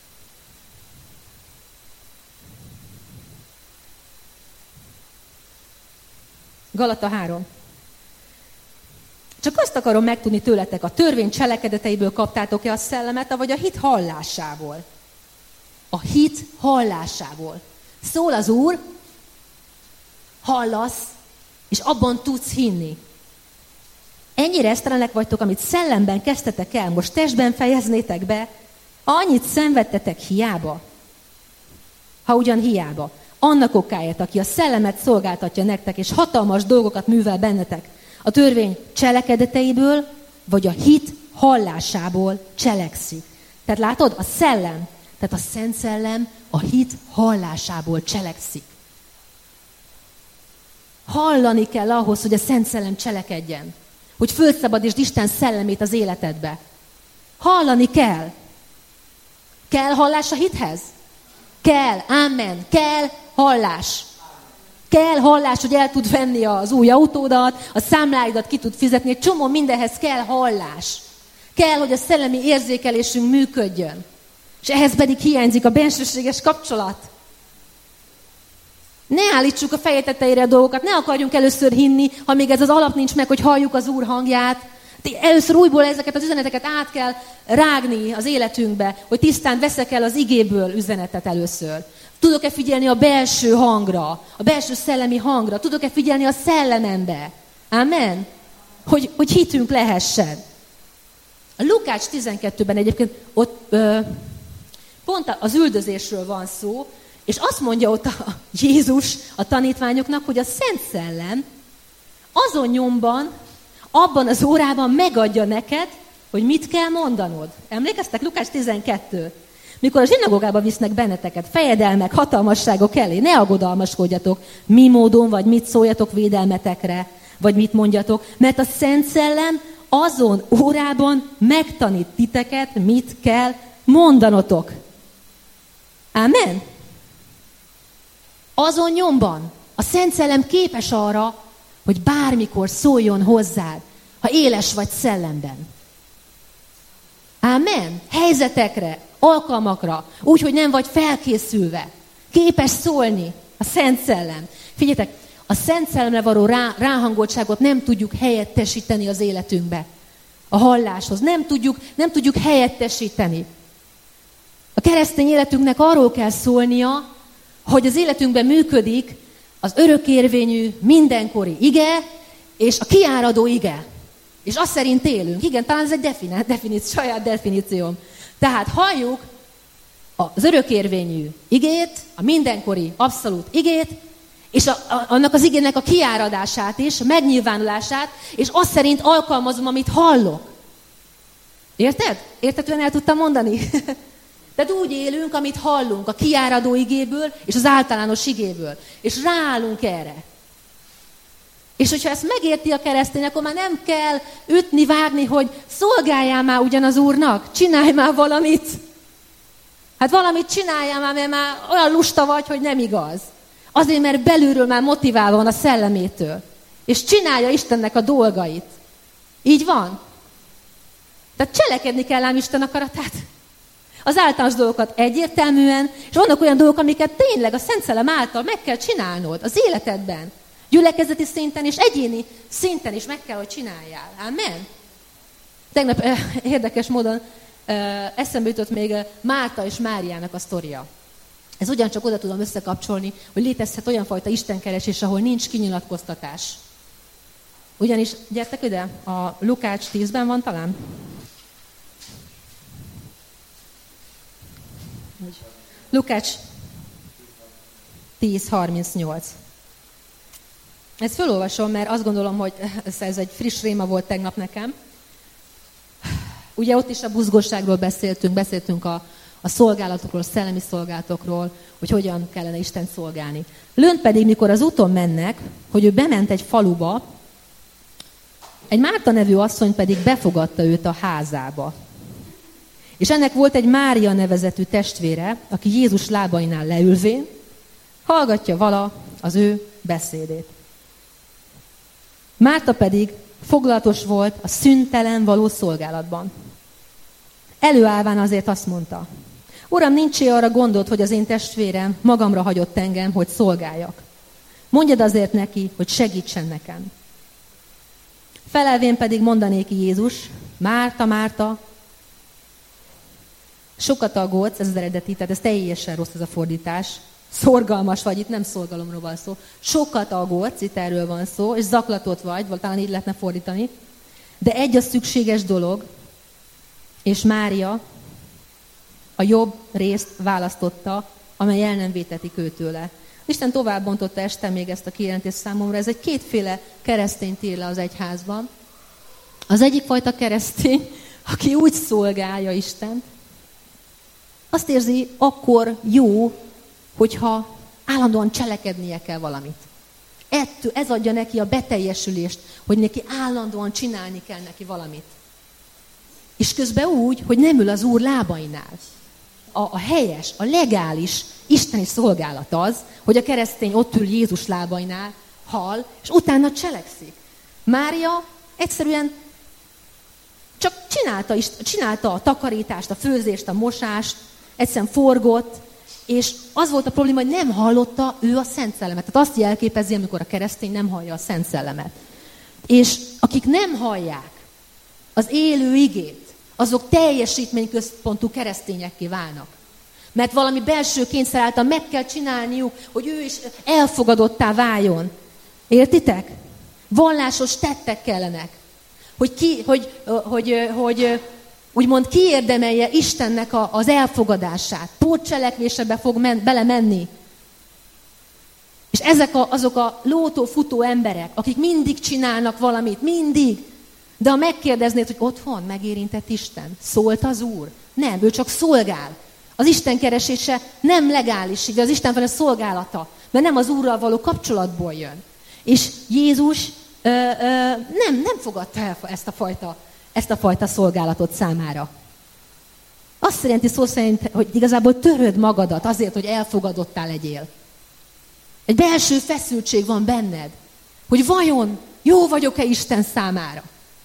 Galata három. Csak azt akarom megtudni tőletek, a törvény cselekedeteiből kaptátok-e a szellemet, vagy a hit hallásából? A hit hallásából. Szól az Úr, hallasz, és abban tudsz hinni. Ennyire esztelenek vagytok, amit szellemben kezdtetek el, most testben fejeznétek be, annyit szenvedtetek hiába. Ha ugyan hiába. Annak okáért, aki a szellemet szolgáltatja nektek, és hatalmas dolgokat művel bennetek, a törvény cselekedeteiből, vagy a hit hallásából cselekszik. Tehát látod, a szellem, tehát a Szent Szellem a hit hallásából cselekszik. Hallani kell ahhoz, hogy a Szent Szellem cselekedjen. Hogy fölszabadítsd Isten szellemét az életedbe. Hallani kell. Kell hallás a hithez? Kell, ámen, kell hallás. Kell hallás, hogy el tud venni az új autódat, a számláidat ki tud fizetni, egy csomó mindenhez kell hallás. Kell, hogy a szellemi érzékelésünk működjön. És ehhez pedig hiányzik a bensőséges kapcsolat. Ne állítsuk a feje tetejére a dolgokat, ne akarjunk először hinni, ha még ez az alap nincs meg, hogy halljuk az Úr hangját. Először újból ezeket az üzeneteket át kell rágni az életünkbe, hogy tisztán veszek el az igéből üzenetet először. Tudok-e figyelni a belső hangra, a belső szellemi hangra? Tudok-e figyelni a szellemembe? Amen? Hogy, hogy hitünk lehessen. A Lukács tizenkettőben egyébként ott ö, pont az üldözésről van szó, és azt mondja ott a Jézus a tanítványoknak, hogy a Szent Szellem azon nyomban, abban az órában megadja neked, hogy mit kell mondanod. Emlékeztek? Lukács tizenkettő. Mikor a zsinagógába visznek benneteket, fejedelmek, hatalmasságok elé, ne aggodalmaskodjatok, mi módon vagy mit szóljatok védelmetekre, vagy mit mondjatok, mert a Szent Szellem azon órában megtanít titeket, mit kell mondanotok. Amen? Azon nyomban a Szent Szellem képes arra, hogy bármikor szóljon hozzád, ha éles vagy szellemben. Amen? Helyzetekre, alkalmakra, úgy, hogy nem vagy felkészülve. Képes szólni a Szent Szellem. Figyeljetek, a Szent Szellemre való rá, ráhangoltságot nem tudjuk helyettesíteni az életünkbe. A halláshoz. Nem tudjuk, nem tudjuk helyettesíteni. A keresztény életünknek arról kell szólnia, hogy az életünkben működik az örökérvényű, mindenkori ige, és a kiáradó ige. És azt szerint élünk. Igen, talán ez egy defini- definíció, saját definícióm. Tehát halljuk az örökérvényű igét, a mindenkori abszolút igét, és a, a, annak az igének a kiáradását is, a megnyilvánulását, és azt szerint alkalmazom, amit hallok. Érted? Értetően el tudtam mondani? Tehát úgy élünk, amit hallunk a kiáradó igéből, és az általános igéből. És ráállunk erre. És hogyha ezt megérti a keresztény, akkor már nem kell ütni, vágni, hogy szolgáljál már ugyan az Úrnak, csinálj már valamit. Hát valamit csináljál már, mert már olyan lusta vagy, hogy nem igaz. Azért, mert belülről már motiválva van a szellemétől. És csinálja Istennek a dolgait. Így van? Tehát cselekedni kell ám Isten akaratát. Az általános dolgokat egyértelműen, és vannak olyan dolgok, amiket tényleg a Szent Szellem által meg kell csinálnod az életedben. Gyülekezeti szinten és egyéni szinten is meg kell, hogy csináljál. Amen? Tegnap eh, érdekes módon eh, eszembe jutott még eh, Márta és Máriának a sztoria. Ez ugyancsak oda tudom összekapcsolni, hogy létezhet olyan fajta istenkeresés, ahol nincs kinyilatkoztatás. Ugyanis, gyertek ide, a Lukács tízben van talán? Lukács tíz harmincnyolc. Ezt felolvasom, mert azt gondolom, hogy ez egy friss réma volt tegnap nekem. Ugye ott is a buzgosságról beszéltünk, beszéltünk a, a szolgálatokról, a szellemi szolgálatokról, hogy hogyan kellene Istent szolgálni. Lőn pedig, mikor az úton mennek, hogy ő bement egy faluba, egy Márta nevű asszony pedig befogadta őt a házába. És ennek volt egy Mária nevezetű testvére, aki Jézus lábainál leülvén hallgatja vala az ő beszédét. Márta pedig foglalatos volt a szüntelen való szolgálatban. Előállván azért azt mondta, Uram, nincs arra gondod, hogy az én testvérem magamra hagyott engem, hogy szolgáljak. Mondjad azért neki, hogy segítsen nekem. Felelvén pedig mondanéki Jézus, Márta, Márta, sokat aggódsz, ez az eredeti, tehát ez teljesen rossz ez a fordítás. Szorgalmas vagy, itt nem szorgalomról van szó. Sokat aggódsz, itt erről van szó, és zaklatott vagy, vagy talán így lehetne fordítani. De egy a szükséges dolog, és Mária a jobb részt választotta, amely el nem vétetik őtőle. Isten tovább bontotta este még ezt a kijelentést számomra. Ez egy kétféle keresztényt ír le az egyházban. Az egyik fajta keresztény, aki úgy szolgálja Istent, azt érzi, akkor jó, hogyha állandóan cselekednie kell valamit. Ettől, ez adja neki a beteljesülést, hogy neki állandóan csinálni kell neki valamit. És közben úgy, hogy nem ül az Úr lábainál. a, a helyes, a legális isteni szolgálat az, hogy a keresztény ott ül Jézus lábainál, hall, és utána cselekszik. Mária egyszerűen csak csinálta, csinálta a takarítást, a főzést, a mosást, egyszerűen forgott, és az volt a probléma, hogy nem hallotta ő a Szent Szellemet. Tehát azt jelképezi, amikor a keresztény nem hallja a Szent Szellemet. És akik nem hallják az élő igét, azok teljesítményközpontú keresztényekké válnak. Mert valami belső kényszer által meg kell csinálniuk, hogy ő is elfogadottá váljon. Értitek? Vallásos tettek kellenek. Hogy, ki, hogy, hogy, hogy, hogy úgymond kiérdemelje Istennek a, az elfogadását. Pótcselekvésébe fog men, belemenni. És ezek a, azok a lótó-futó emberek, akik mindig csinálnak valamit, mindig. De ha megkérdeznéd, hogy otthon megérintett Isten, szólt az Úr? Nem, ő csak szolgál. Az Isten keresése nem legális, de az Isten felé szolgálata, mert nem az Úrral való kapcsolatból jön. És Jézus ö, ö, nem, nem fogadta el ezt a, fajta, ezt a fajta szolgálatot számára. Azt jelenti szó szerint, hogy igazából töröd magadat azért, hogy elfogadottál legyél. Egy belső feszültség van benned, hogy vajon jó vagyok-e Isten számára.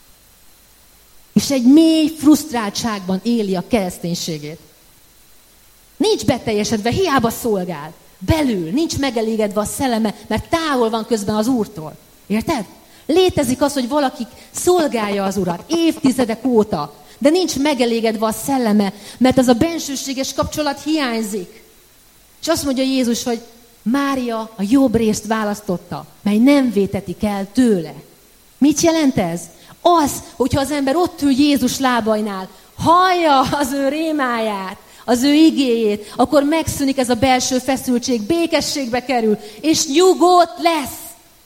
És egy mély frusztráltságban éli a kereszténységét. Nincs beteljesedve, hiába szolgál. Belül nincs megelégedve a szelleme, mert távol van közben az Úrtól. Érted? Létezik az, hogy valaki szolgálja az Urat évtizedek óta, de nincs megelégedve a szelleme, mert az a bensőséges kapcsolat hiányzik. És azt mondja Jézus, hogy Mária a jobb részt választotta, mely nem vétetik el tőle. Mit jelent ez? Az, hogyha az ember ott ül Jézus lábainál, hallja az ő rémáját, az ő igéjét, akkor megszűnik ez a belső feszültség, békességbe kerül, és nyugodt lesz.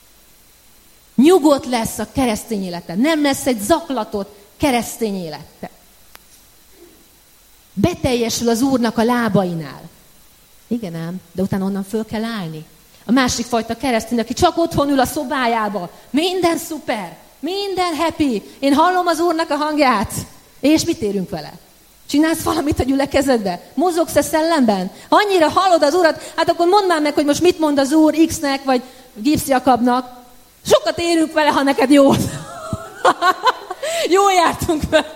Nyugodt lesz a keresztény élete. Nem lesz egy zaklatott keresztény élete. Beteljesül az Úrnak a lábainál. Igen ám, de utána onnan föl kell állni. A másik fajta keresztény, aki csak otthon ül a szobájába. Minden szuper, minden happy. Én hallom az Úrnak a hangját. És mit érünk vele? Csinálsz valamit a gyülekezetbe? Mozogsz-e szellemben? Annyira hallod az Urat, hát akkor mondd már meg, hogy most mit mond az Úr X-nek, vagy Gipsz Jakabnak. Sokat érünk vele, ha neked jó. Jól jártunk vele.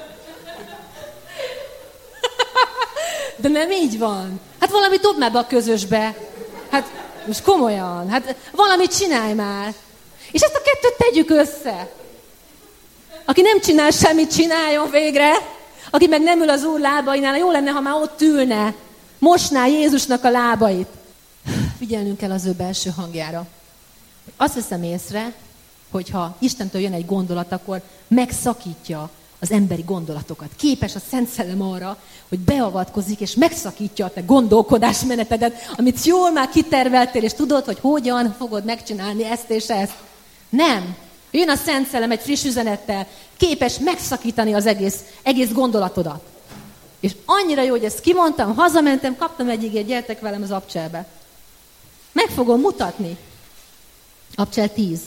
De nem így van. Hát valamit dob már be a közösbe. Hát most komolyan. Hát valamit csinálj már. És ezt a kettőt tegyük össze. Aki nem csinál semmit, csináljon végre. Aki meg nem ül az Úr lábainál, jó lenne, ha már ott ülne. Mosná Jézusnak a lábait. Figyelnünk kell az ő belső hangjára. Azt veszem észre, hogyha Istentől jön egy gondolat, akkor megszakítja az emberi gondolatokat. Képes a Szent Szellem arra, hogy beavatkozik, és megszakítja a te gondolkodásmenetedet, amit jól már kiterveltél, és tudod, hogy hogyan fogod megcsinálni ezt és ezt. Nem. Jön a Szent Szellem egy friss üzenettel, képes megszakítani az egész, egész gondolatodat. És annyira jó, hogy ezt kimondtam, hazamentem, kaptam egy igét, gyertek velem az Abcselbe. Meg fogom mutatni. Abcsel tíz.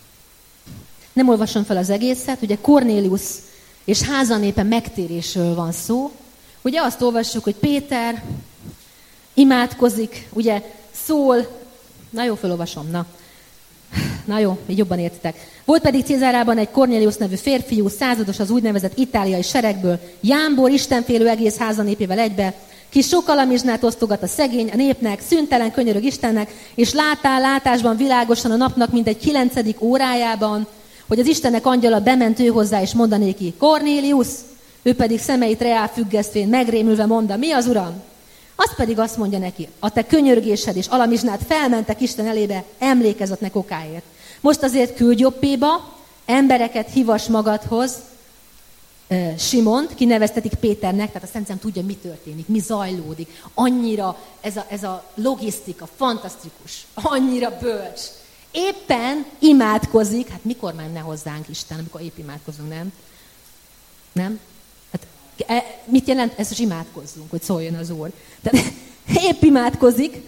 Nem olvasom fel az egészet, ugye Kornélius és házanépe megtérésről van szó. Ugye azt olvassuk, hogy Péter imádkozik, ugye szól, na jó, felolvasom, na. Na jó, így jobban értitek. Volt pedig Cézárában egy Kornélius nevű férfiú, százados az úgynevezett itáliai seregből, jámbor, istenfélő egész házanépével egybe, ki sok alamizsnát osztogat a szegény, a népnek, szüntelen könyörög Istennek, és látál látásban világosan a napnak mindegy kilencedik órájában, hogy az Istennek angyala bement ő hozzá, és mondanéki, Kornélius, ő pedig szemeit reál függesztvén, megrémülve mondta, mi az Uram? Az pedig azt mondja neki, a te könyörgésed és alamizsnád felmentek Isten elébe emlékezetnek okáért. Most azért küldj Jobbéba, embereket hívas magadhoz, Simont, kineveztetik Péternek, tehát a Szent Szellem tudja, mi történik, mi zajlódik. Annyira ez a, ez a logisztika fantasztikus, annyira bölcs. Éppen imádkozik, hát mikor menne hozzánk Isten, amikor épp imádkozunk, nem? Nem? Hát, e, mit jelent? Ezt is imádkozzunk, hogy szóljon az Úr. Tehát épp imádkozik,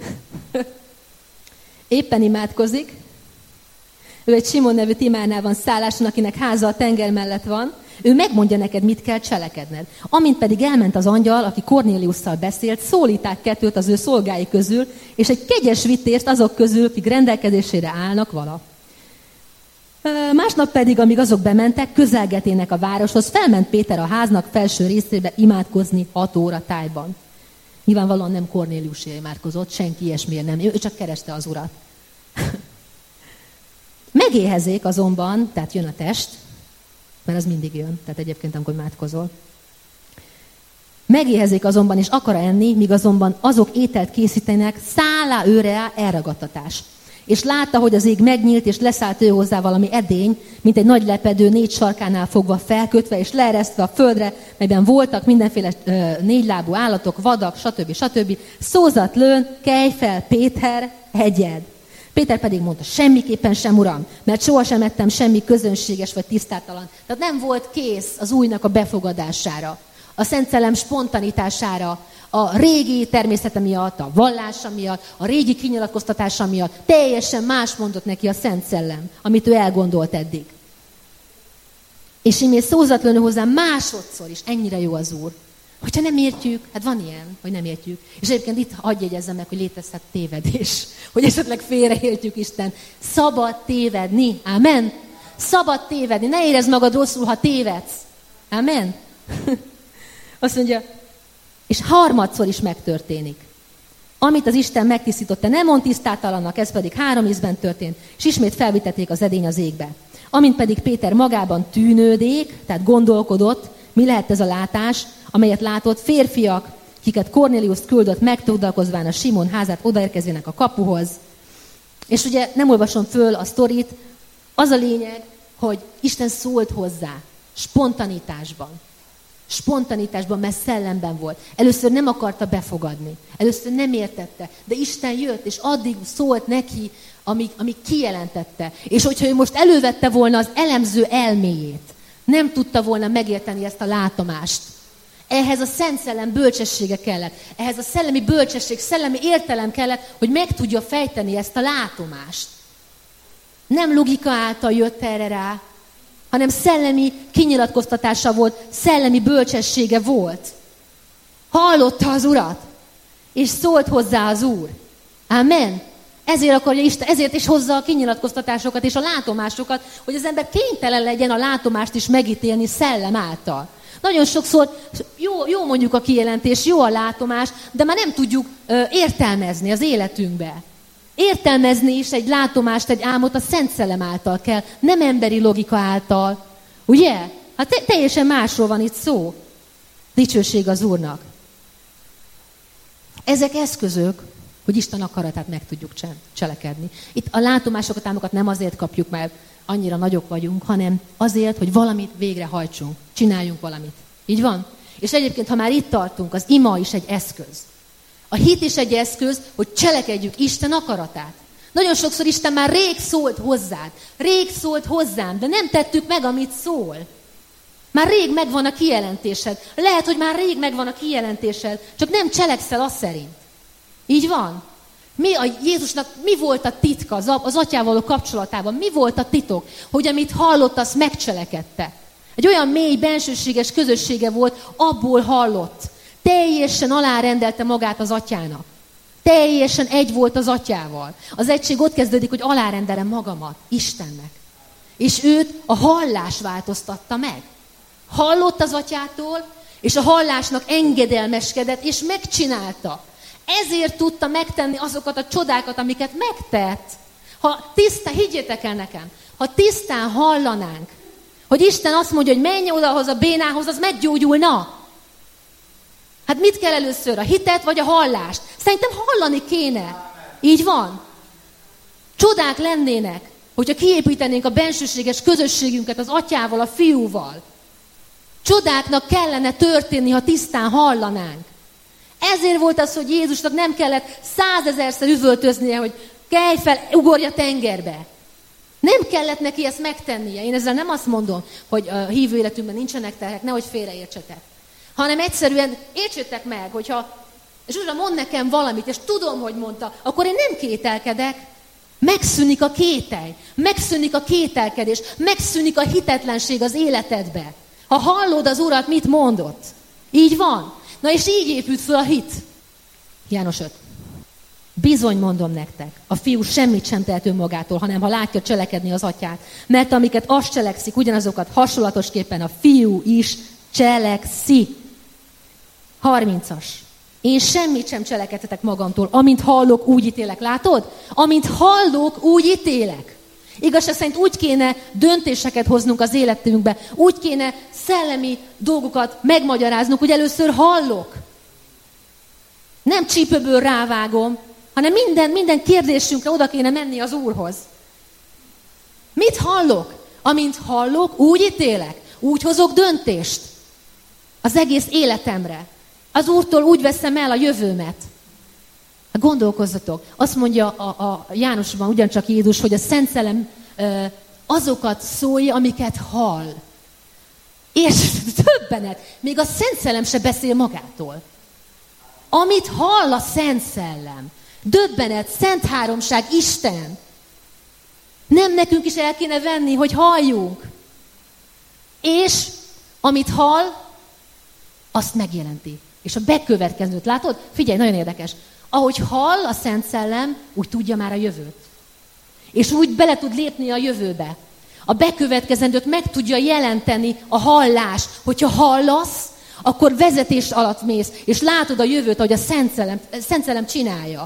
éppen imádkozik, ő egy Simon nevű Timánál van szálláson, akinek háza a tenger mellett van, Ő megmondja neked, mit kell cselekedned. Amint pedig elment az angyal, aki Kornéliusszal beszélt, szólíták kettőt az ő szolgái közül, és egy kegyes vitézt azok közül, akik rendelkezésére állnak vala. Másnap pedig, amíg azok bementek, közelgetének a városhoz, felment Péter a háznak felső részébe imádkozni hat óra tájban. Nyilvánvalóan nem Kornéliusé imádkozott, senki ilyesmiért nem, ő csak kereste az urat. Megéhezik azonban, tehát jön a test, mert az mindig jön, tehát egyébként amikor imádkozol. Megéhezik azonban, és akar enni, míg azonban azok ételt készítenek, szállá őre elragadtatás. És látta, hogy az ég megnyílt, és leszállt ő hozzá valami edény, mint egy nagy lepedő négy sarkánál fogva felkötve, és leeresztve a földre, melyben voltak mindenféle ö, négylábú állatok, vadak, stb. stb. Szózat lőn, kelj fel, Péter, egyed. Péter pedig mondta, semmiképpen sem, uram, mert sohasem ettem semmi közönséges vagy tisztátalan. Tehát nem volt kész az újnak a befogadására, a Szent Szellem spontanitására, a régi természete miatt, a vallása miatt, a régi kinyilatkoztatása miatt. Teljesen más mondott neki a Szent Szellem, amit ő elgondolt eddig. És én még szózatlanul hozzá másodszor is, ennyire jó az Úr. Hogyha nem értjük, hát van ilyen, hogy nem értjük. És egyébként itt hadd jegyezzem meg, hogy létezhet tévedés. Hogy esetleg félreértjük Isten. Szabad tévedni. Amen. Szabad tévedni. Ne érezd magad rosszul, ha tévedsz. Amen. Azt mondja, és harmadszor is megtörténik. Amit az Isten megtisztította, nem mond tisztátalannak, ez pedig három ízben történt, és ismét felvitették az edény az égbe. Amint pedig Péter magában tűnődék, tehát gondolkodott, mi lehet ez a látás, amelyet látott, férfiak, kiket Kornélius küldött megtudakozván a Simon házát odaérkezének a kapuhoz. És ugye nem olvasom föl a sztorit, az a lényeg, hogy Isten szólt hozzá, spontanitásban. Spontanitásban, mert szellemben volt. Először nem akarta befogadni. Először nem értette. De Isten jött, és addig szólt neki, amíg, amíg kijelentette. És hogyha ő most elővette volna az elemző elméjét, nem tudta volna megérteni ezt a látomást. Ehhez a Szent Szellem bölcsessége kellett. Ehhez a szellemi bölcsesség, szellemi értelem kellett, hogy meg tudja fejteni ezt a látomást. Nem logika által jött erre rá, hanem szellemi kinyilatkoztatása volt, szellemi bölcsessége volt. Hallotta az Urat, és szólt hozzá az Úr. Amen. Ezért akarja Isten, ezért is hozza a kinyilatkoztatásokat és a látomásokat, hogy az ember kénytelen legyen a látomást is megítélni szellem által. Nagyon sokszor jó, jó mondjuk a kijelentés, jó a látomás, de már nem tudjuk ö, értelmezni az életünkbe. Értelmezni is egy látomást, egy álmot a Szent Szellem által kell, nem emberi logika által. Ugye? Hát te, teljesen másról van itt szó. Dicsőség az Úrnak. Ezek eszközök, hogy Isten akaratát meg tudjuk cselekedni. Itt a látomásokat, álmokat nem azért kapjuk, mert annyira nagyok vagyunk, hanem azért, hogy valamit végrehajtsunk, csináljunk valamit. Így van? És egyébként, ha már itt tartunk, az ima is egy eszköz. A hit is egy eszköz, hogy cselekedjük Isten akaratát. Nagyon sokszor Isten már rég szólt hozzád, rég szólt hozzám, de nem tettük meg, amit szól. Már rég megvan a kijelentésed. Lehet, hogy már rég megvan a kijelentésed, csak nem cselekszel azt szerint. Így van? Mi a Jézusnak, mi volt a titka az, az atyával való kapcsolatában? Mi volt a titok? Hogy amit hallott, azt megcselekedte. Egy olyan mély, bensőséges közössége volt, abból hallott. Teljesen alárendelte magát az atyának. Teljesen egy volt az atyával. Az egység ott kezdődik, hogy alárendelem magamat Istennek. És őt a hallás változtatta meg. Hallott az atyától, és a hallásnak engedelmeskedett, és megcsinálta. Ezért tudta megtenni azokat a csodákat, amiket megtett. Ha tisztán, higgyétek el nekem, ha tisztán hallanánk, hogy Isten azt mondja, hogy menj odahoz a bénához, az meggyógyulna. Hát mit kell először? A hitet vagy a hallást? Szerintem hallani kéne. Így van. Csodák lennének, hogyha kiépítenénk a bensőséges közösségünket az atyával, a fiúval. Csodáknak kellene történni, ha tisztán hallanánk. Ezért volt az, hogy Jézusnak nem kellett százezerszer üvöltöznie, hogy kelj fel, ugorj a tengerbe. Nem kellett neki ezt megtennie. Én ezzel nem azt mondom, hogy a hívő életünkben nincsenek terhek, nehogy félreértsetek. Hanem egyszerűen értsétek meg, hogyha Zsuzsa mond nekem valamit, és tudom, hogy mondta, akkor én nem kételkedek. Megszűnik a kételj, megszűnik a kételkedés, megszűnik a hitetlenség az életedbe. Ha hallod az Urat, mit mondott? Így van. Na és így épült föl a hit. János öt. Bizony mondom nektek, a fiú semmit sem tehet önmagától, hanem ha látja cselekedni az atyát. Mert amiket az cselekszik, ugyanazokat hasonlatosképpen a fiú is cselekszi. harmincas. Én semmit sem cselekedhetek magamtól, amint hallok, úgy ítélek. Látod? Amint hallok, úgy ítélek. Igazság szerint úgy kéne döntéseket hoznunk az életünkbe, úgy kéne szellemi dolgokat megmagyaráznunk, hogy először hallok. Nem csípőből rávágom, hanem minden, minden kérdésünkre oda kéne menni az Úrhoz. Mit hallok? Amint hallok, úgy ítélek. Úgy hozok döntést az egész életemre. Az Úrtól úgy veszem el a jövőmet. Gondolkozzatok. Azt mondja a, a Jánosban ugyancsak Jézus, hogy a Szent Szellem ö, azokat szólja, amiket hall. És többenet. Még a Szent Szellem se beszél magától. Amit hall a Szent Szellem. Döbbenet, Szent Háromság, Isten. Nem nekünk is el kéne venni, hogy halljunk. És amit hall, azt megjelenti. És a bekövetkezőt látod? Figyelj, nagyon érdekes. Ahogy hall a Szent Szellem, úgy tudja már a jövőt. És úgy bele tud lépni a jövőbe. A bekövetkezendőt meg tudja jelenteni a hallás. Hogyha hallasz, akkor vezetés alatt mész, és látod a jövőt, ahogy a Szent Szellem, Szent Szellem csinálja.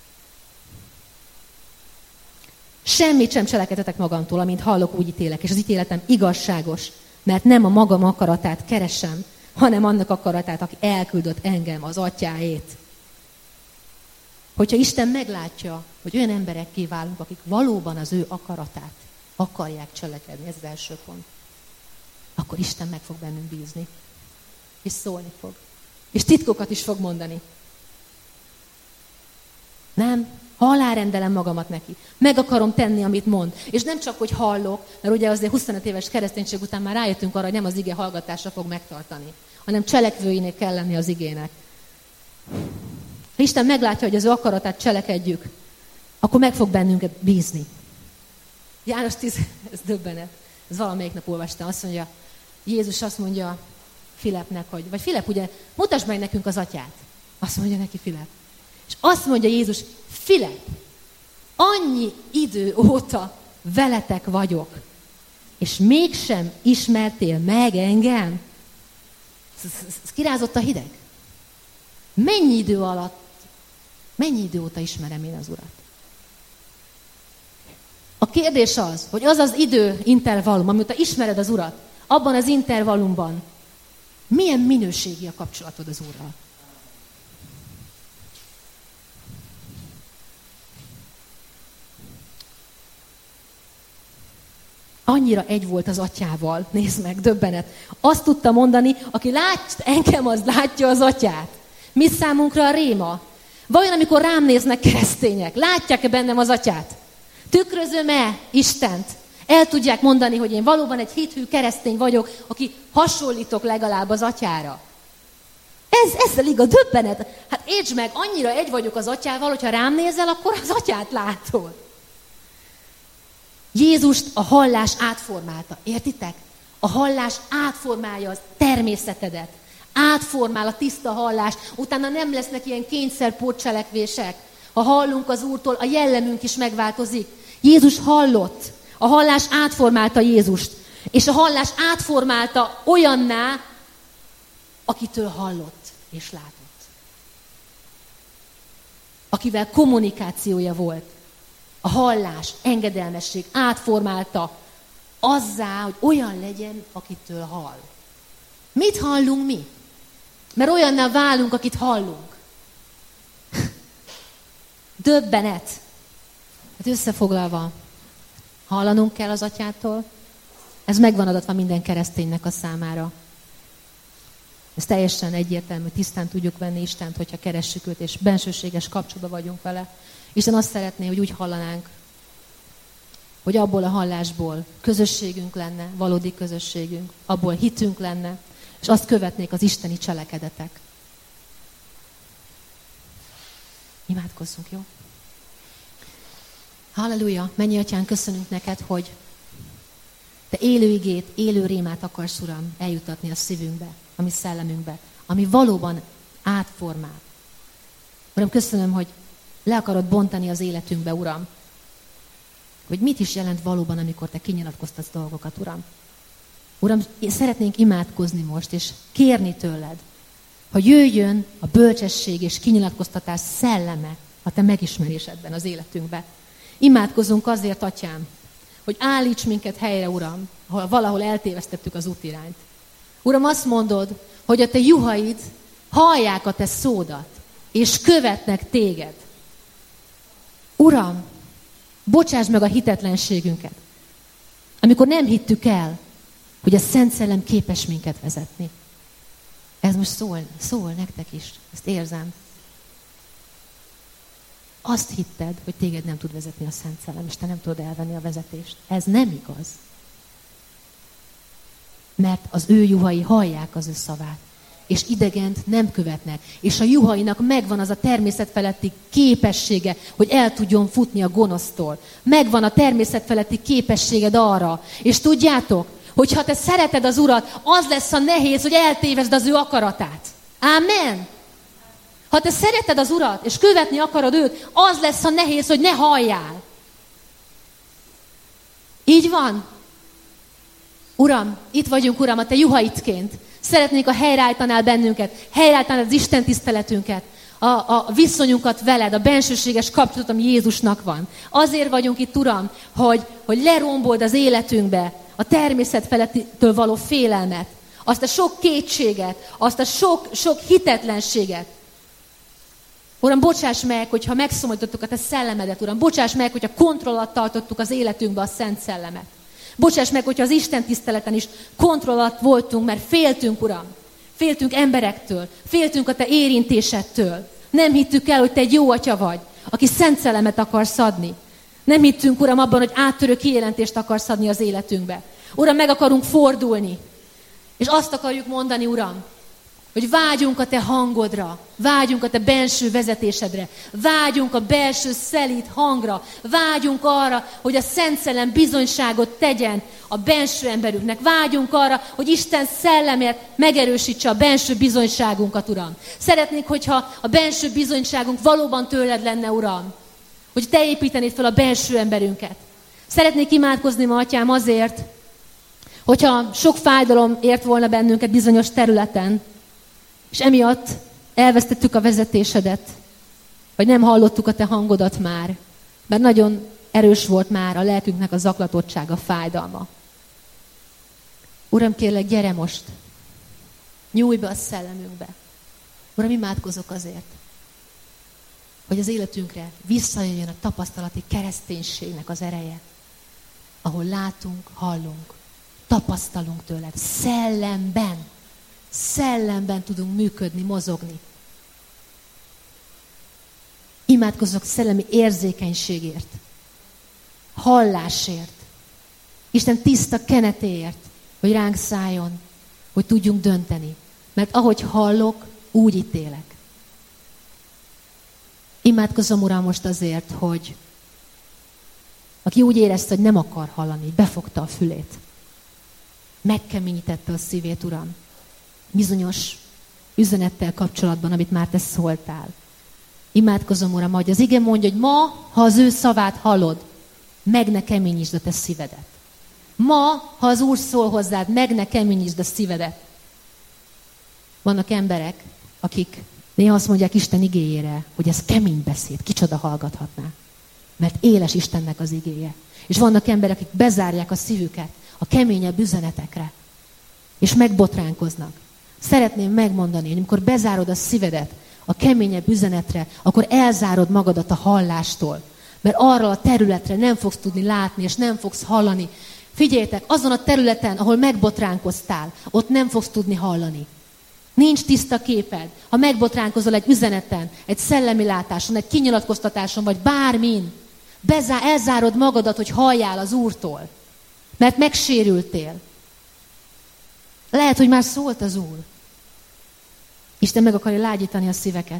Semmit sem cselekedhetek magamtól, amint hallok, úgy ítélek, és az ítéletem igazságos, mert nem a magam akaratát keresem, hanem annak akaratát, aki elküldött engem, az atyáét. Hogyha Isten meglátja, hogy olyan emberekké válunk, akik valóban az ő akaratát akarják cselekedni, ez az első pont, akkor Isten meg fog bennünk bízni. És szólni fog. És titkokat is fog mondani. Nem? Ha alárendelem magamat neki. Meg akarom tenni, amit mond. És nem csak, hogy hallok, mert ugye azért huszonöt éves kereszténység után már rájöttünk arra, hogy nem az ige hallgatása fog megtartani, hanem cselekvőinek kell lenni az igének. Ha Isten meglátja, hogy az ő akaratát cselekedjük, akkor meg fog bennünket bízni. János tíz, ez döbbenet. Ez valamelyik nap olvastam, azt mondja, Jézus azt mondja Filepnek, hogy, vagy Filep, ugye, mutasd meg nekünk az atyát. Azt mondja neki Filep. És azt mondja Jézus, Filep, annyi idő óta veletek vagyok, és mégsem ismertél meg engem? Ez kirázott a hideg. Mennyi idő alatt, mennyi idő óta ismerem én az Urat? A kérdés az, hogy az az idő intervallum, amióta ismered az Urat, abban az intervallumban milyen minőségi a kapcsolatod az Úrral? Annyira egy volt az atyával, nézd meg, döbbenet. Azt tudta mondani, aki lát engem, az látja az atyát. Mi számunkra a réma? Vajon amikor rám néznek keresztények, látják-e bennem az atyát? Tükrözöm-e Istent? El tudják mondani, hogy én valóban egy hithű keresztény vagyok, aki hasonlítok legalább az atyára. Ez, ez elég a döbbenet. Hát értsd meg, annyira egy vagyok az atyával, hogyha rám nézel, akkor az atyát látod. Jézust a hallás átformálta. Értitek? A hallás átformálja az természetedet. Átformál a tiszta hallás. Utána nem lesznek ilyen kényszerpótcselekvések. Ha hallunk az Úrtól, a jellemünk is megváltozik. Jézus hallott. A hallás átformálta Jézust. És a hallás átformálta olyanná, akitől hallott és látott. Akivel kommunikációja volt. A hallás, engedelmesség átformálta azzá, hogy olyan legyen, akitől hall. Mit hallunk mi? Mert olyanná válunk, akit hallunk. Döbbenet. Hát összefoglalva, hallanunk kell az atyától. Ez megvan adatva minden kereszténynek a számára. Ez teljesen egyértelmű, tisztán tudjuk venni Istent, hogyha keressük őt, és bensőséges kapcsolatban vagyunk vele. Isten azt szeretné, hogy úgy hallanánk, hogy abból a hallásból közösségünk lenne, valódi közösségünk, abból hitünk lenne, és azt követnék az isteni cselekedetek. Imádkozzunk, jó? Halleluja! Mennyi Atyán, köszönünk neked, hogy Te élő igét, élő rémát akarsz, Uram, eljutatni a szívünkbe, a mi szellemünkbe, ami valóban átformál. Uram, köszönöm, hogy le akarod bontani az életünkbe, Uram, hogy mit is jelent valóban, amikor Te kinyilatkoztatsz dolgokat, Uram. Uram, szeretnénk imádkozni most, és kérni tőled, hogy jöjjön a bölcsesség és kinyilatkoztatás szelleme a Te megismerésedben az életünkbe. Imádkozunk azért, Atyám, hogy állíts minket helyre, Uram, ahol valahol eltévesztettük az útirányt. Uram, azt mondod, hogy a Te juhaid hallják a Te szódat, és követnek Téged. Uram, bocsáss meg a hitetlenségünket, amikor nem hittük el, hogy a Szent Szellem képes minket vezetni. Ez most szól, szól nektek is, ezt érzem. Azt hitted, hogy téged nem tud vezetni a Szent Szellem, és te nem tudod elvenni a vezetést. Ez nem igaz. Mert az ő juhai hallják az ő szavát, és idegent nem követnek. És a juhainak megvan az a természetfeletti képessége, hogy el tudjon futni a gonosztól. Megvan a természetfeletti képességed arra. És tudjátok, hogy ha te szereted az Urat, az lesz a nehéz, hogy eltévesd az ő akaratát. Ámen! Ha te szereted az Urat, és követni akarod őt, az lesz a nehéz, hogy ne halljál. Így van. Uram, itt vagyunk, Uram, a te juhaidként. Szeretnénk, ha helyreállítanál bennünket, helyreállítanál az Isten tiszteletünket, a, a viszonyunkat veled, a bensőséges kapcsolatot, ami Jézusnak van. Azért vagyunk itt, Uram, hogy, hogy lerombold az életünkbe a természet felettől való félelmet, azt a sok kétséget, azt a sok, sok hitetlenséget. Uram, bocsáss meg, hogyha megszomorítottuk a te szellemedet, Uram. Bocsáss meg, hogyha kontroll alatt tartottuk az életünkbe a Szent Szellemet. Bocsáss meg, hogyha az Isten tiszteleten is kontroll alatt voltunk, mert féltünk, Uram. Féltünk emberektől, féltünk a te érintésedtől. Nem hittük el, hogy te egy jó atya vagy, aki Szent Szellemet akarsz adni. Nem hittünk, Uram, abban, hogy áttörő kijelentést akarsz adni az életünkbe. Uram, meg akarunk fordulni. És azt akarjuk mondani, Uram, hogy vágyunk a te hangodra, vágyunk a te belső vezetésedre, vágyunk a belső szelíd hangra, vágyunk arra, hogy a Szent Szellem bizonyságot tegyen a belső emberünknek, vágyunk arra, hogy Isten szellemért megerősítse a belső bizonyságunkat, Uram. Szeretnénk, hogyha a belső bizonyságunk valóban tőled lenne, Uram, hogy te építenéd fel a belső emberünket. Szeretnék imádkozni ma, Atyám, azért, hogyha sok fájdalom ért volna bennünket bizonyos területen, és emiatt elvesztettük a vezetésedet, vagy nem hallottuk a te hangodat már, mert nagyon erős volt már a lelkünknek a zaklatottsága, a fájdalma. Uram, kérlek, gyere most, nyújj be a szellemünkbe. Uram, imádkozok azért, hogy az életünkre visszajöjjön a tapasztalati kereszténységnek az ereje, ahol látunk, hallunk, tapasztalunk tőled, szellemben, szellemben tudunk működni, mozogni. Imádkozok szellemi érzékenységért, hallásért, Isten tiszta kenetéért, hogy ránk szálljon, hogy tudjunk dönteni. Mert ahogy hallok, úgy ítélek. Imádkozom, Uram, most azért, hogy aki úgy érezte, hogy nem akar hallani, befogta a fülét, megkeményítette a szívét, Uram, bizonyos üzenettel kapcsolatban, amit már te szóltál. Imádkozom, Uram, hogy az ige mondja, hogy ma, ha az ő szavát hallod, meg ne keményítsd a te szívedet. Ma, ha az Úr szól hozzád, meg ne keményítsd a szívedet. Vannak emberek, akik néha azt mondják Isten igéjére, hogy ez kemény beszéd, kicsoda hallgathatná. Mert éles Istennek az igéje. És vannak emberek, akik bezárják a szívüket a keményebb üzenetekre, és megbotránkoznak. Szeretném megmondani, hogy amikor bezárod a szívedet a keményebb üzenetre, akkor elzárod magadat a hallástól. Mert arra a területre nem fogsz tudni látni, és nem fogsz hallani. Figyeljetek, azon a területen, ahol megbotránkoztál, ott nem fogsz tudni hallani. Nincs tiszta képed. Ha megbotránkozol egy üzeneten, egy szellemi látáson, egy kinyilatkoztatáson, vagy bármin, bezá, elzárod magadat, hogy halljál az Úrtól. Mert megsérültél. Lehet, hogy már szólt az Úr. Isten meg akarja lágyítani a szíveket.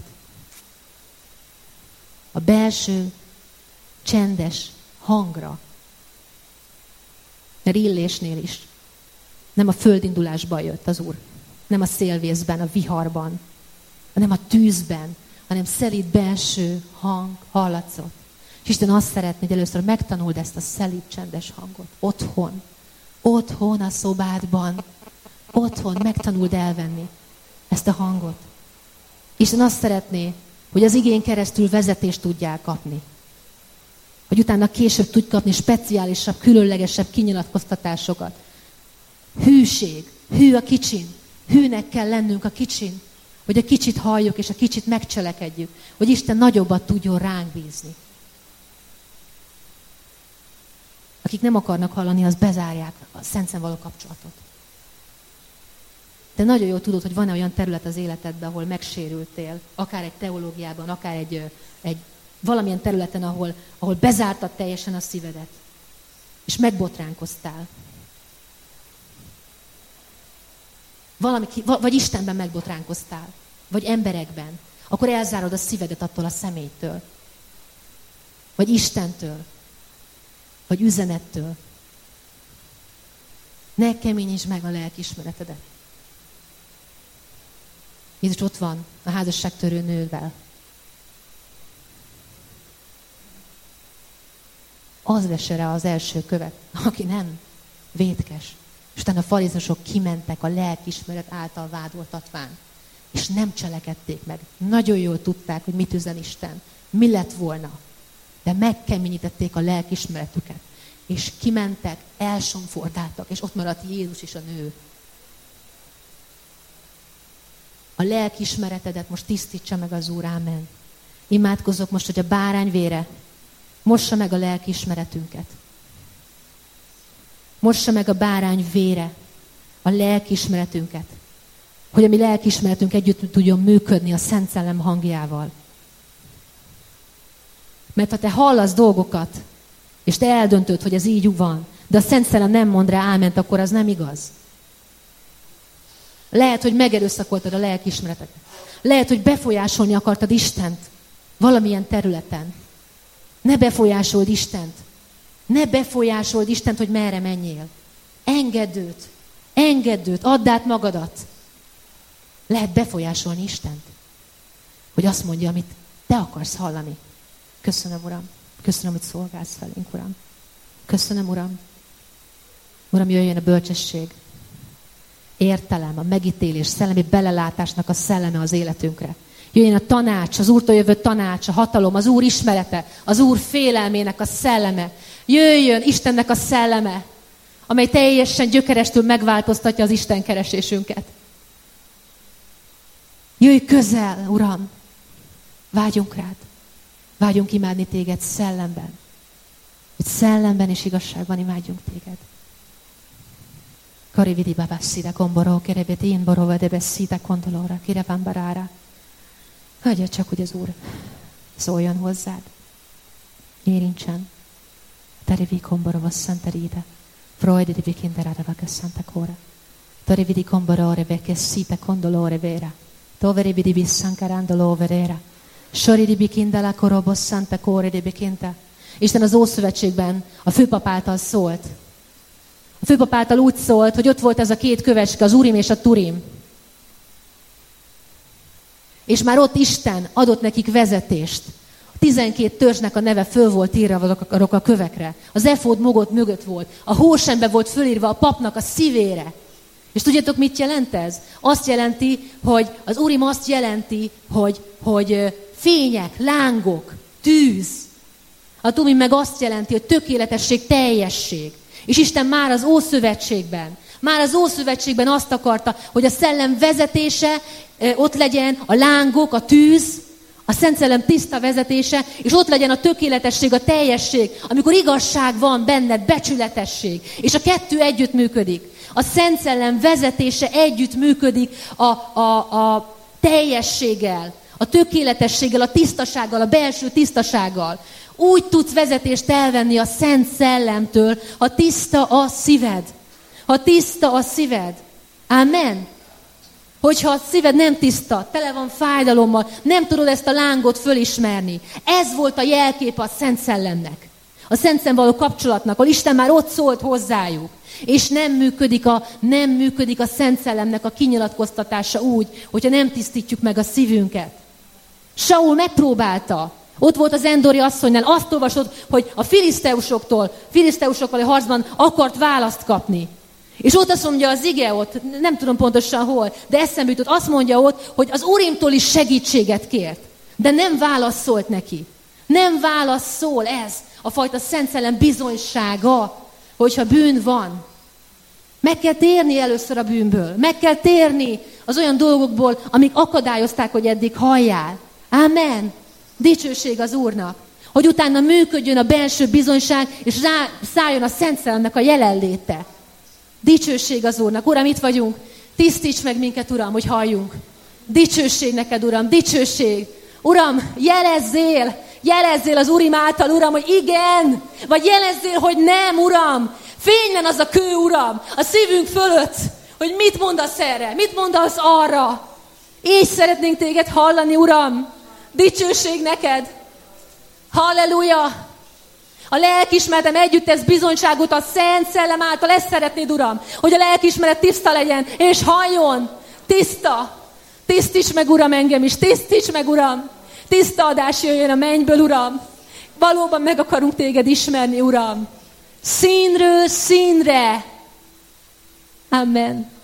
A belső, csendes hangra. Mert illésnél is. Nem a földindulásban jött az Úr. Nem a szélvészben, a viharban, hanem a tűzben, hanem szelíd belső hang hallatszott. És Isten azt szeretné, hogy először megtanuld ezt a szelíd csendes hangot. Otthon. Otthon a szobádban. Otthon megtanuld elvenni ezt a hangot. Isten azt szeretné, hogy az igén keresztül vezetést tudjál kapni. Hogy utána később tudj kapni speciálisabb, különlegesebb kinyilatkoztatásokat. Hűség. Hű a kicsin. Hűnek kell lennünk a kicsin. Hogy a kicsit halljuk, és a kicsit megcselekedjük. Hogy Isten nagyobbat tudjon ránk bízni. Akik nem akarnak hallani, az bezárják a Szentszent való kapcsolatot. De nagyon jól tudod, hogy van olyan terület az életedben, ahol megsérültél, akár egy teológiában, akár egy, egy valamilyen területen, ahol, ahol bezártad teljesen a szívedet, és megbotránkoztál. Valami, vagy Istenben megbotránkoztál, vagy emberekben, akkor elzárod a szívedet attól a személytől, vagy Istentől, vagy üzenettől. Ne keményítsd meg a lelkiismeretedet. Jézus ott van a házasságtörő nővel. Az vesse rá az első követ, aki nem vétkes. És utána a farizeusok kimentek a lelkiismeret által vádoltatván. És nem cselekedték meg. Nagyon jól tudták, hogy mit üzen Isten. Mi lett volna. De megkeményítették a lelkiismeretüket. És kimentek, elsomfordáltak, és ott maradt Jézus és a nő. A lelkiismeretedet most tisztítsa meg az Úr, ámen. Imádkozok most, hogy a bárány vére mossa meg a lelkiismeretünket. Mossa meg a bárány vére a lelkiismeretünket. Hogy a mi lelkiismeretünk együtt tudjon működni a Szent Szellem hangjával. Mert ha te hallasz dolgokat, és te eldöntöd, hogy ez így van, de a Szent Szellem nem mond rá áment, akkor az nem igaz. Lehet, hogy megerőszakoltad a lelkiismereteket. Lehet, hogy befolyásolni akartad Istent valamilyen területen. Ne befolyásold Istent. Ne befolyásold Istent, hogy merre menjél. Engedd őt. Engedd őt. Add át magadat. Lehet befolyásolni Istent. Hogy azt mondja, amit te akarsz hallani. Köszönöm, Uram. Köszönöm, hogy szolgálsz felénk, Uram. Köszönöm, Uram. Uram, jöjjön a bölcsesség, értelem, a megítélés, szellemi belelátásnak a szelleme az életünkre. Jöjjön a tanács, az Úrtól jövő tanács, a hatalom, az Úr ismerete, az Úr félelmének a szelleme. Jöjjön Istennek a szelleme, amely teljesen gyökerestül megváltoztatja az Isten keresésünket. Jöjj közel, Uram! Vágyunk rád. Vágyunk imádni téged szellemben. Hogy szellemben és igazságban imádjunk téged. Karividi babasszida komboró, kerebetin borova de beszida kondolóra, kireván barára. Hagyja csak, hogy az Úr szóljon hozzád. Érintsen. Terivi komborova szenteride. Freudi di vikinderára vaka szentakóra. Torividi komborore veke szita kondolóre vera. Toveri di vissankarandoló verera. Sori di bikindala korobos szentakóre di bikinta. Isten az Ószövetségben a főpap által szólt. A főpap által úgy szólt, hogy ott volt ez a két kövecske, az Urim és a Turim. És már ott Isten adott nekik vezetést. A tizenkét törzsnek a neve föl volt írva a kövekre. Az efód mogott mögött volt. A hósembe volt fölírva a papnak a szívére. És tudjátok, mit jelent ez? Azt jelenti, hogy az Urim azt jelenti, hogy, hogy fények, lángok, tűz. A Tumim meg azt jelenti, hogy tökéletesség, teljesség. És Isten már az Ószövetségben, már az Ószövetségben azt akarta, hogy a szellem vezetése ott legyen, a lángok, a tűz, a Szent Szellem tiszta vezetése, és ott legyen a tökéletesség, a teljesség, amikor igazság van benned, becsületesség. És a kettő együtt működik. A Szent Szellem vezetése együtt működik a, a, a teljességgel, a tökéletességgel, a tisztasággal, a belső tisztasággal. Úgy tudsz vezetést elvenni a Szent Szellemtől, ha tiszta a szíved. Ha tiszta a szíved. Amen. Hogyha a szíved nem tiszta, tele van fájdalommal, nem tudod ezt a lángot fölismerni. Ez volt a jelképe a Szent Szellemnek. A Szent Szellemmel való kapcsolatnak, ahol Isten már ott szólt hozzájuk. És nem működik a, nem működik a Szent Szellemnek a kinyilatkoztatása úgy, hogyha nem tisztítjuk meg a szívünket. Saul megpróbálta. Ott volt az Endori asszonynál. Azt olvasod, hogy a filiszteusoktól, filiszteusokkal a harcban akart választ kapni. És ott azt mondja az ige ott, nem tudom pontosan hol, de eszembe jutott, azt mondja ott, hogy az Urimtól is segítséget kért. De nem válaszolt neki. Nem válaszol ez a fajta Szent Szellem bizonysága, hogyha bűn van. Meg kell térni először a bűnből. Meg kell térni az olyan dolgokból, amik akadályozták, hogy eddig halljál. Ámen. Dicsőség az Úrnak. Hogy utána működjön a belső bizonyság, és rá szálljon a Szent Szellemnek a jelenléte. Dicsőség az Úrnak. Uram, itt vagyunk. Tisztíts meg minket, Uram, hogy halljunk. Dicsőség neked, Uram. Dicsőség. Uram, jelezzél. Jelezzél az Urim által, Uram, hogy igen. Vagy jelezzél, hogy nem, Uram. Fénylen az a kő, Uram, a szívünk fölött, hogy mit mondasz erre, mit mondasz arra. Így szeretnénk téged hallani, Uram. Dicsőség neked. Halleluja. A lelkiismeretem együtt tesz bizonyságot a Szent Szellem által. Ezt szeretnéd, Uram, hogy a lelkiismeret tiszta legyen, és halljon. Tiszta. Tisztíts meg, Uram, engem is. Tisztíts meg, Uram. Tiszta adás jöjjön a mennyből, Uram. Valóban meg akarunk téged ismerni, Uram. Színről színre. Amen.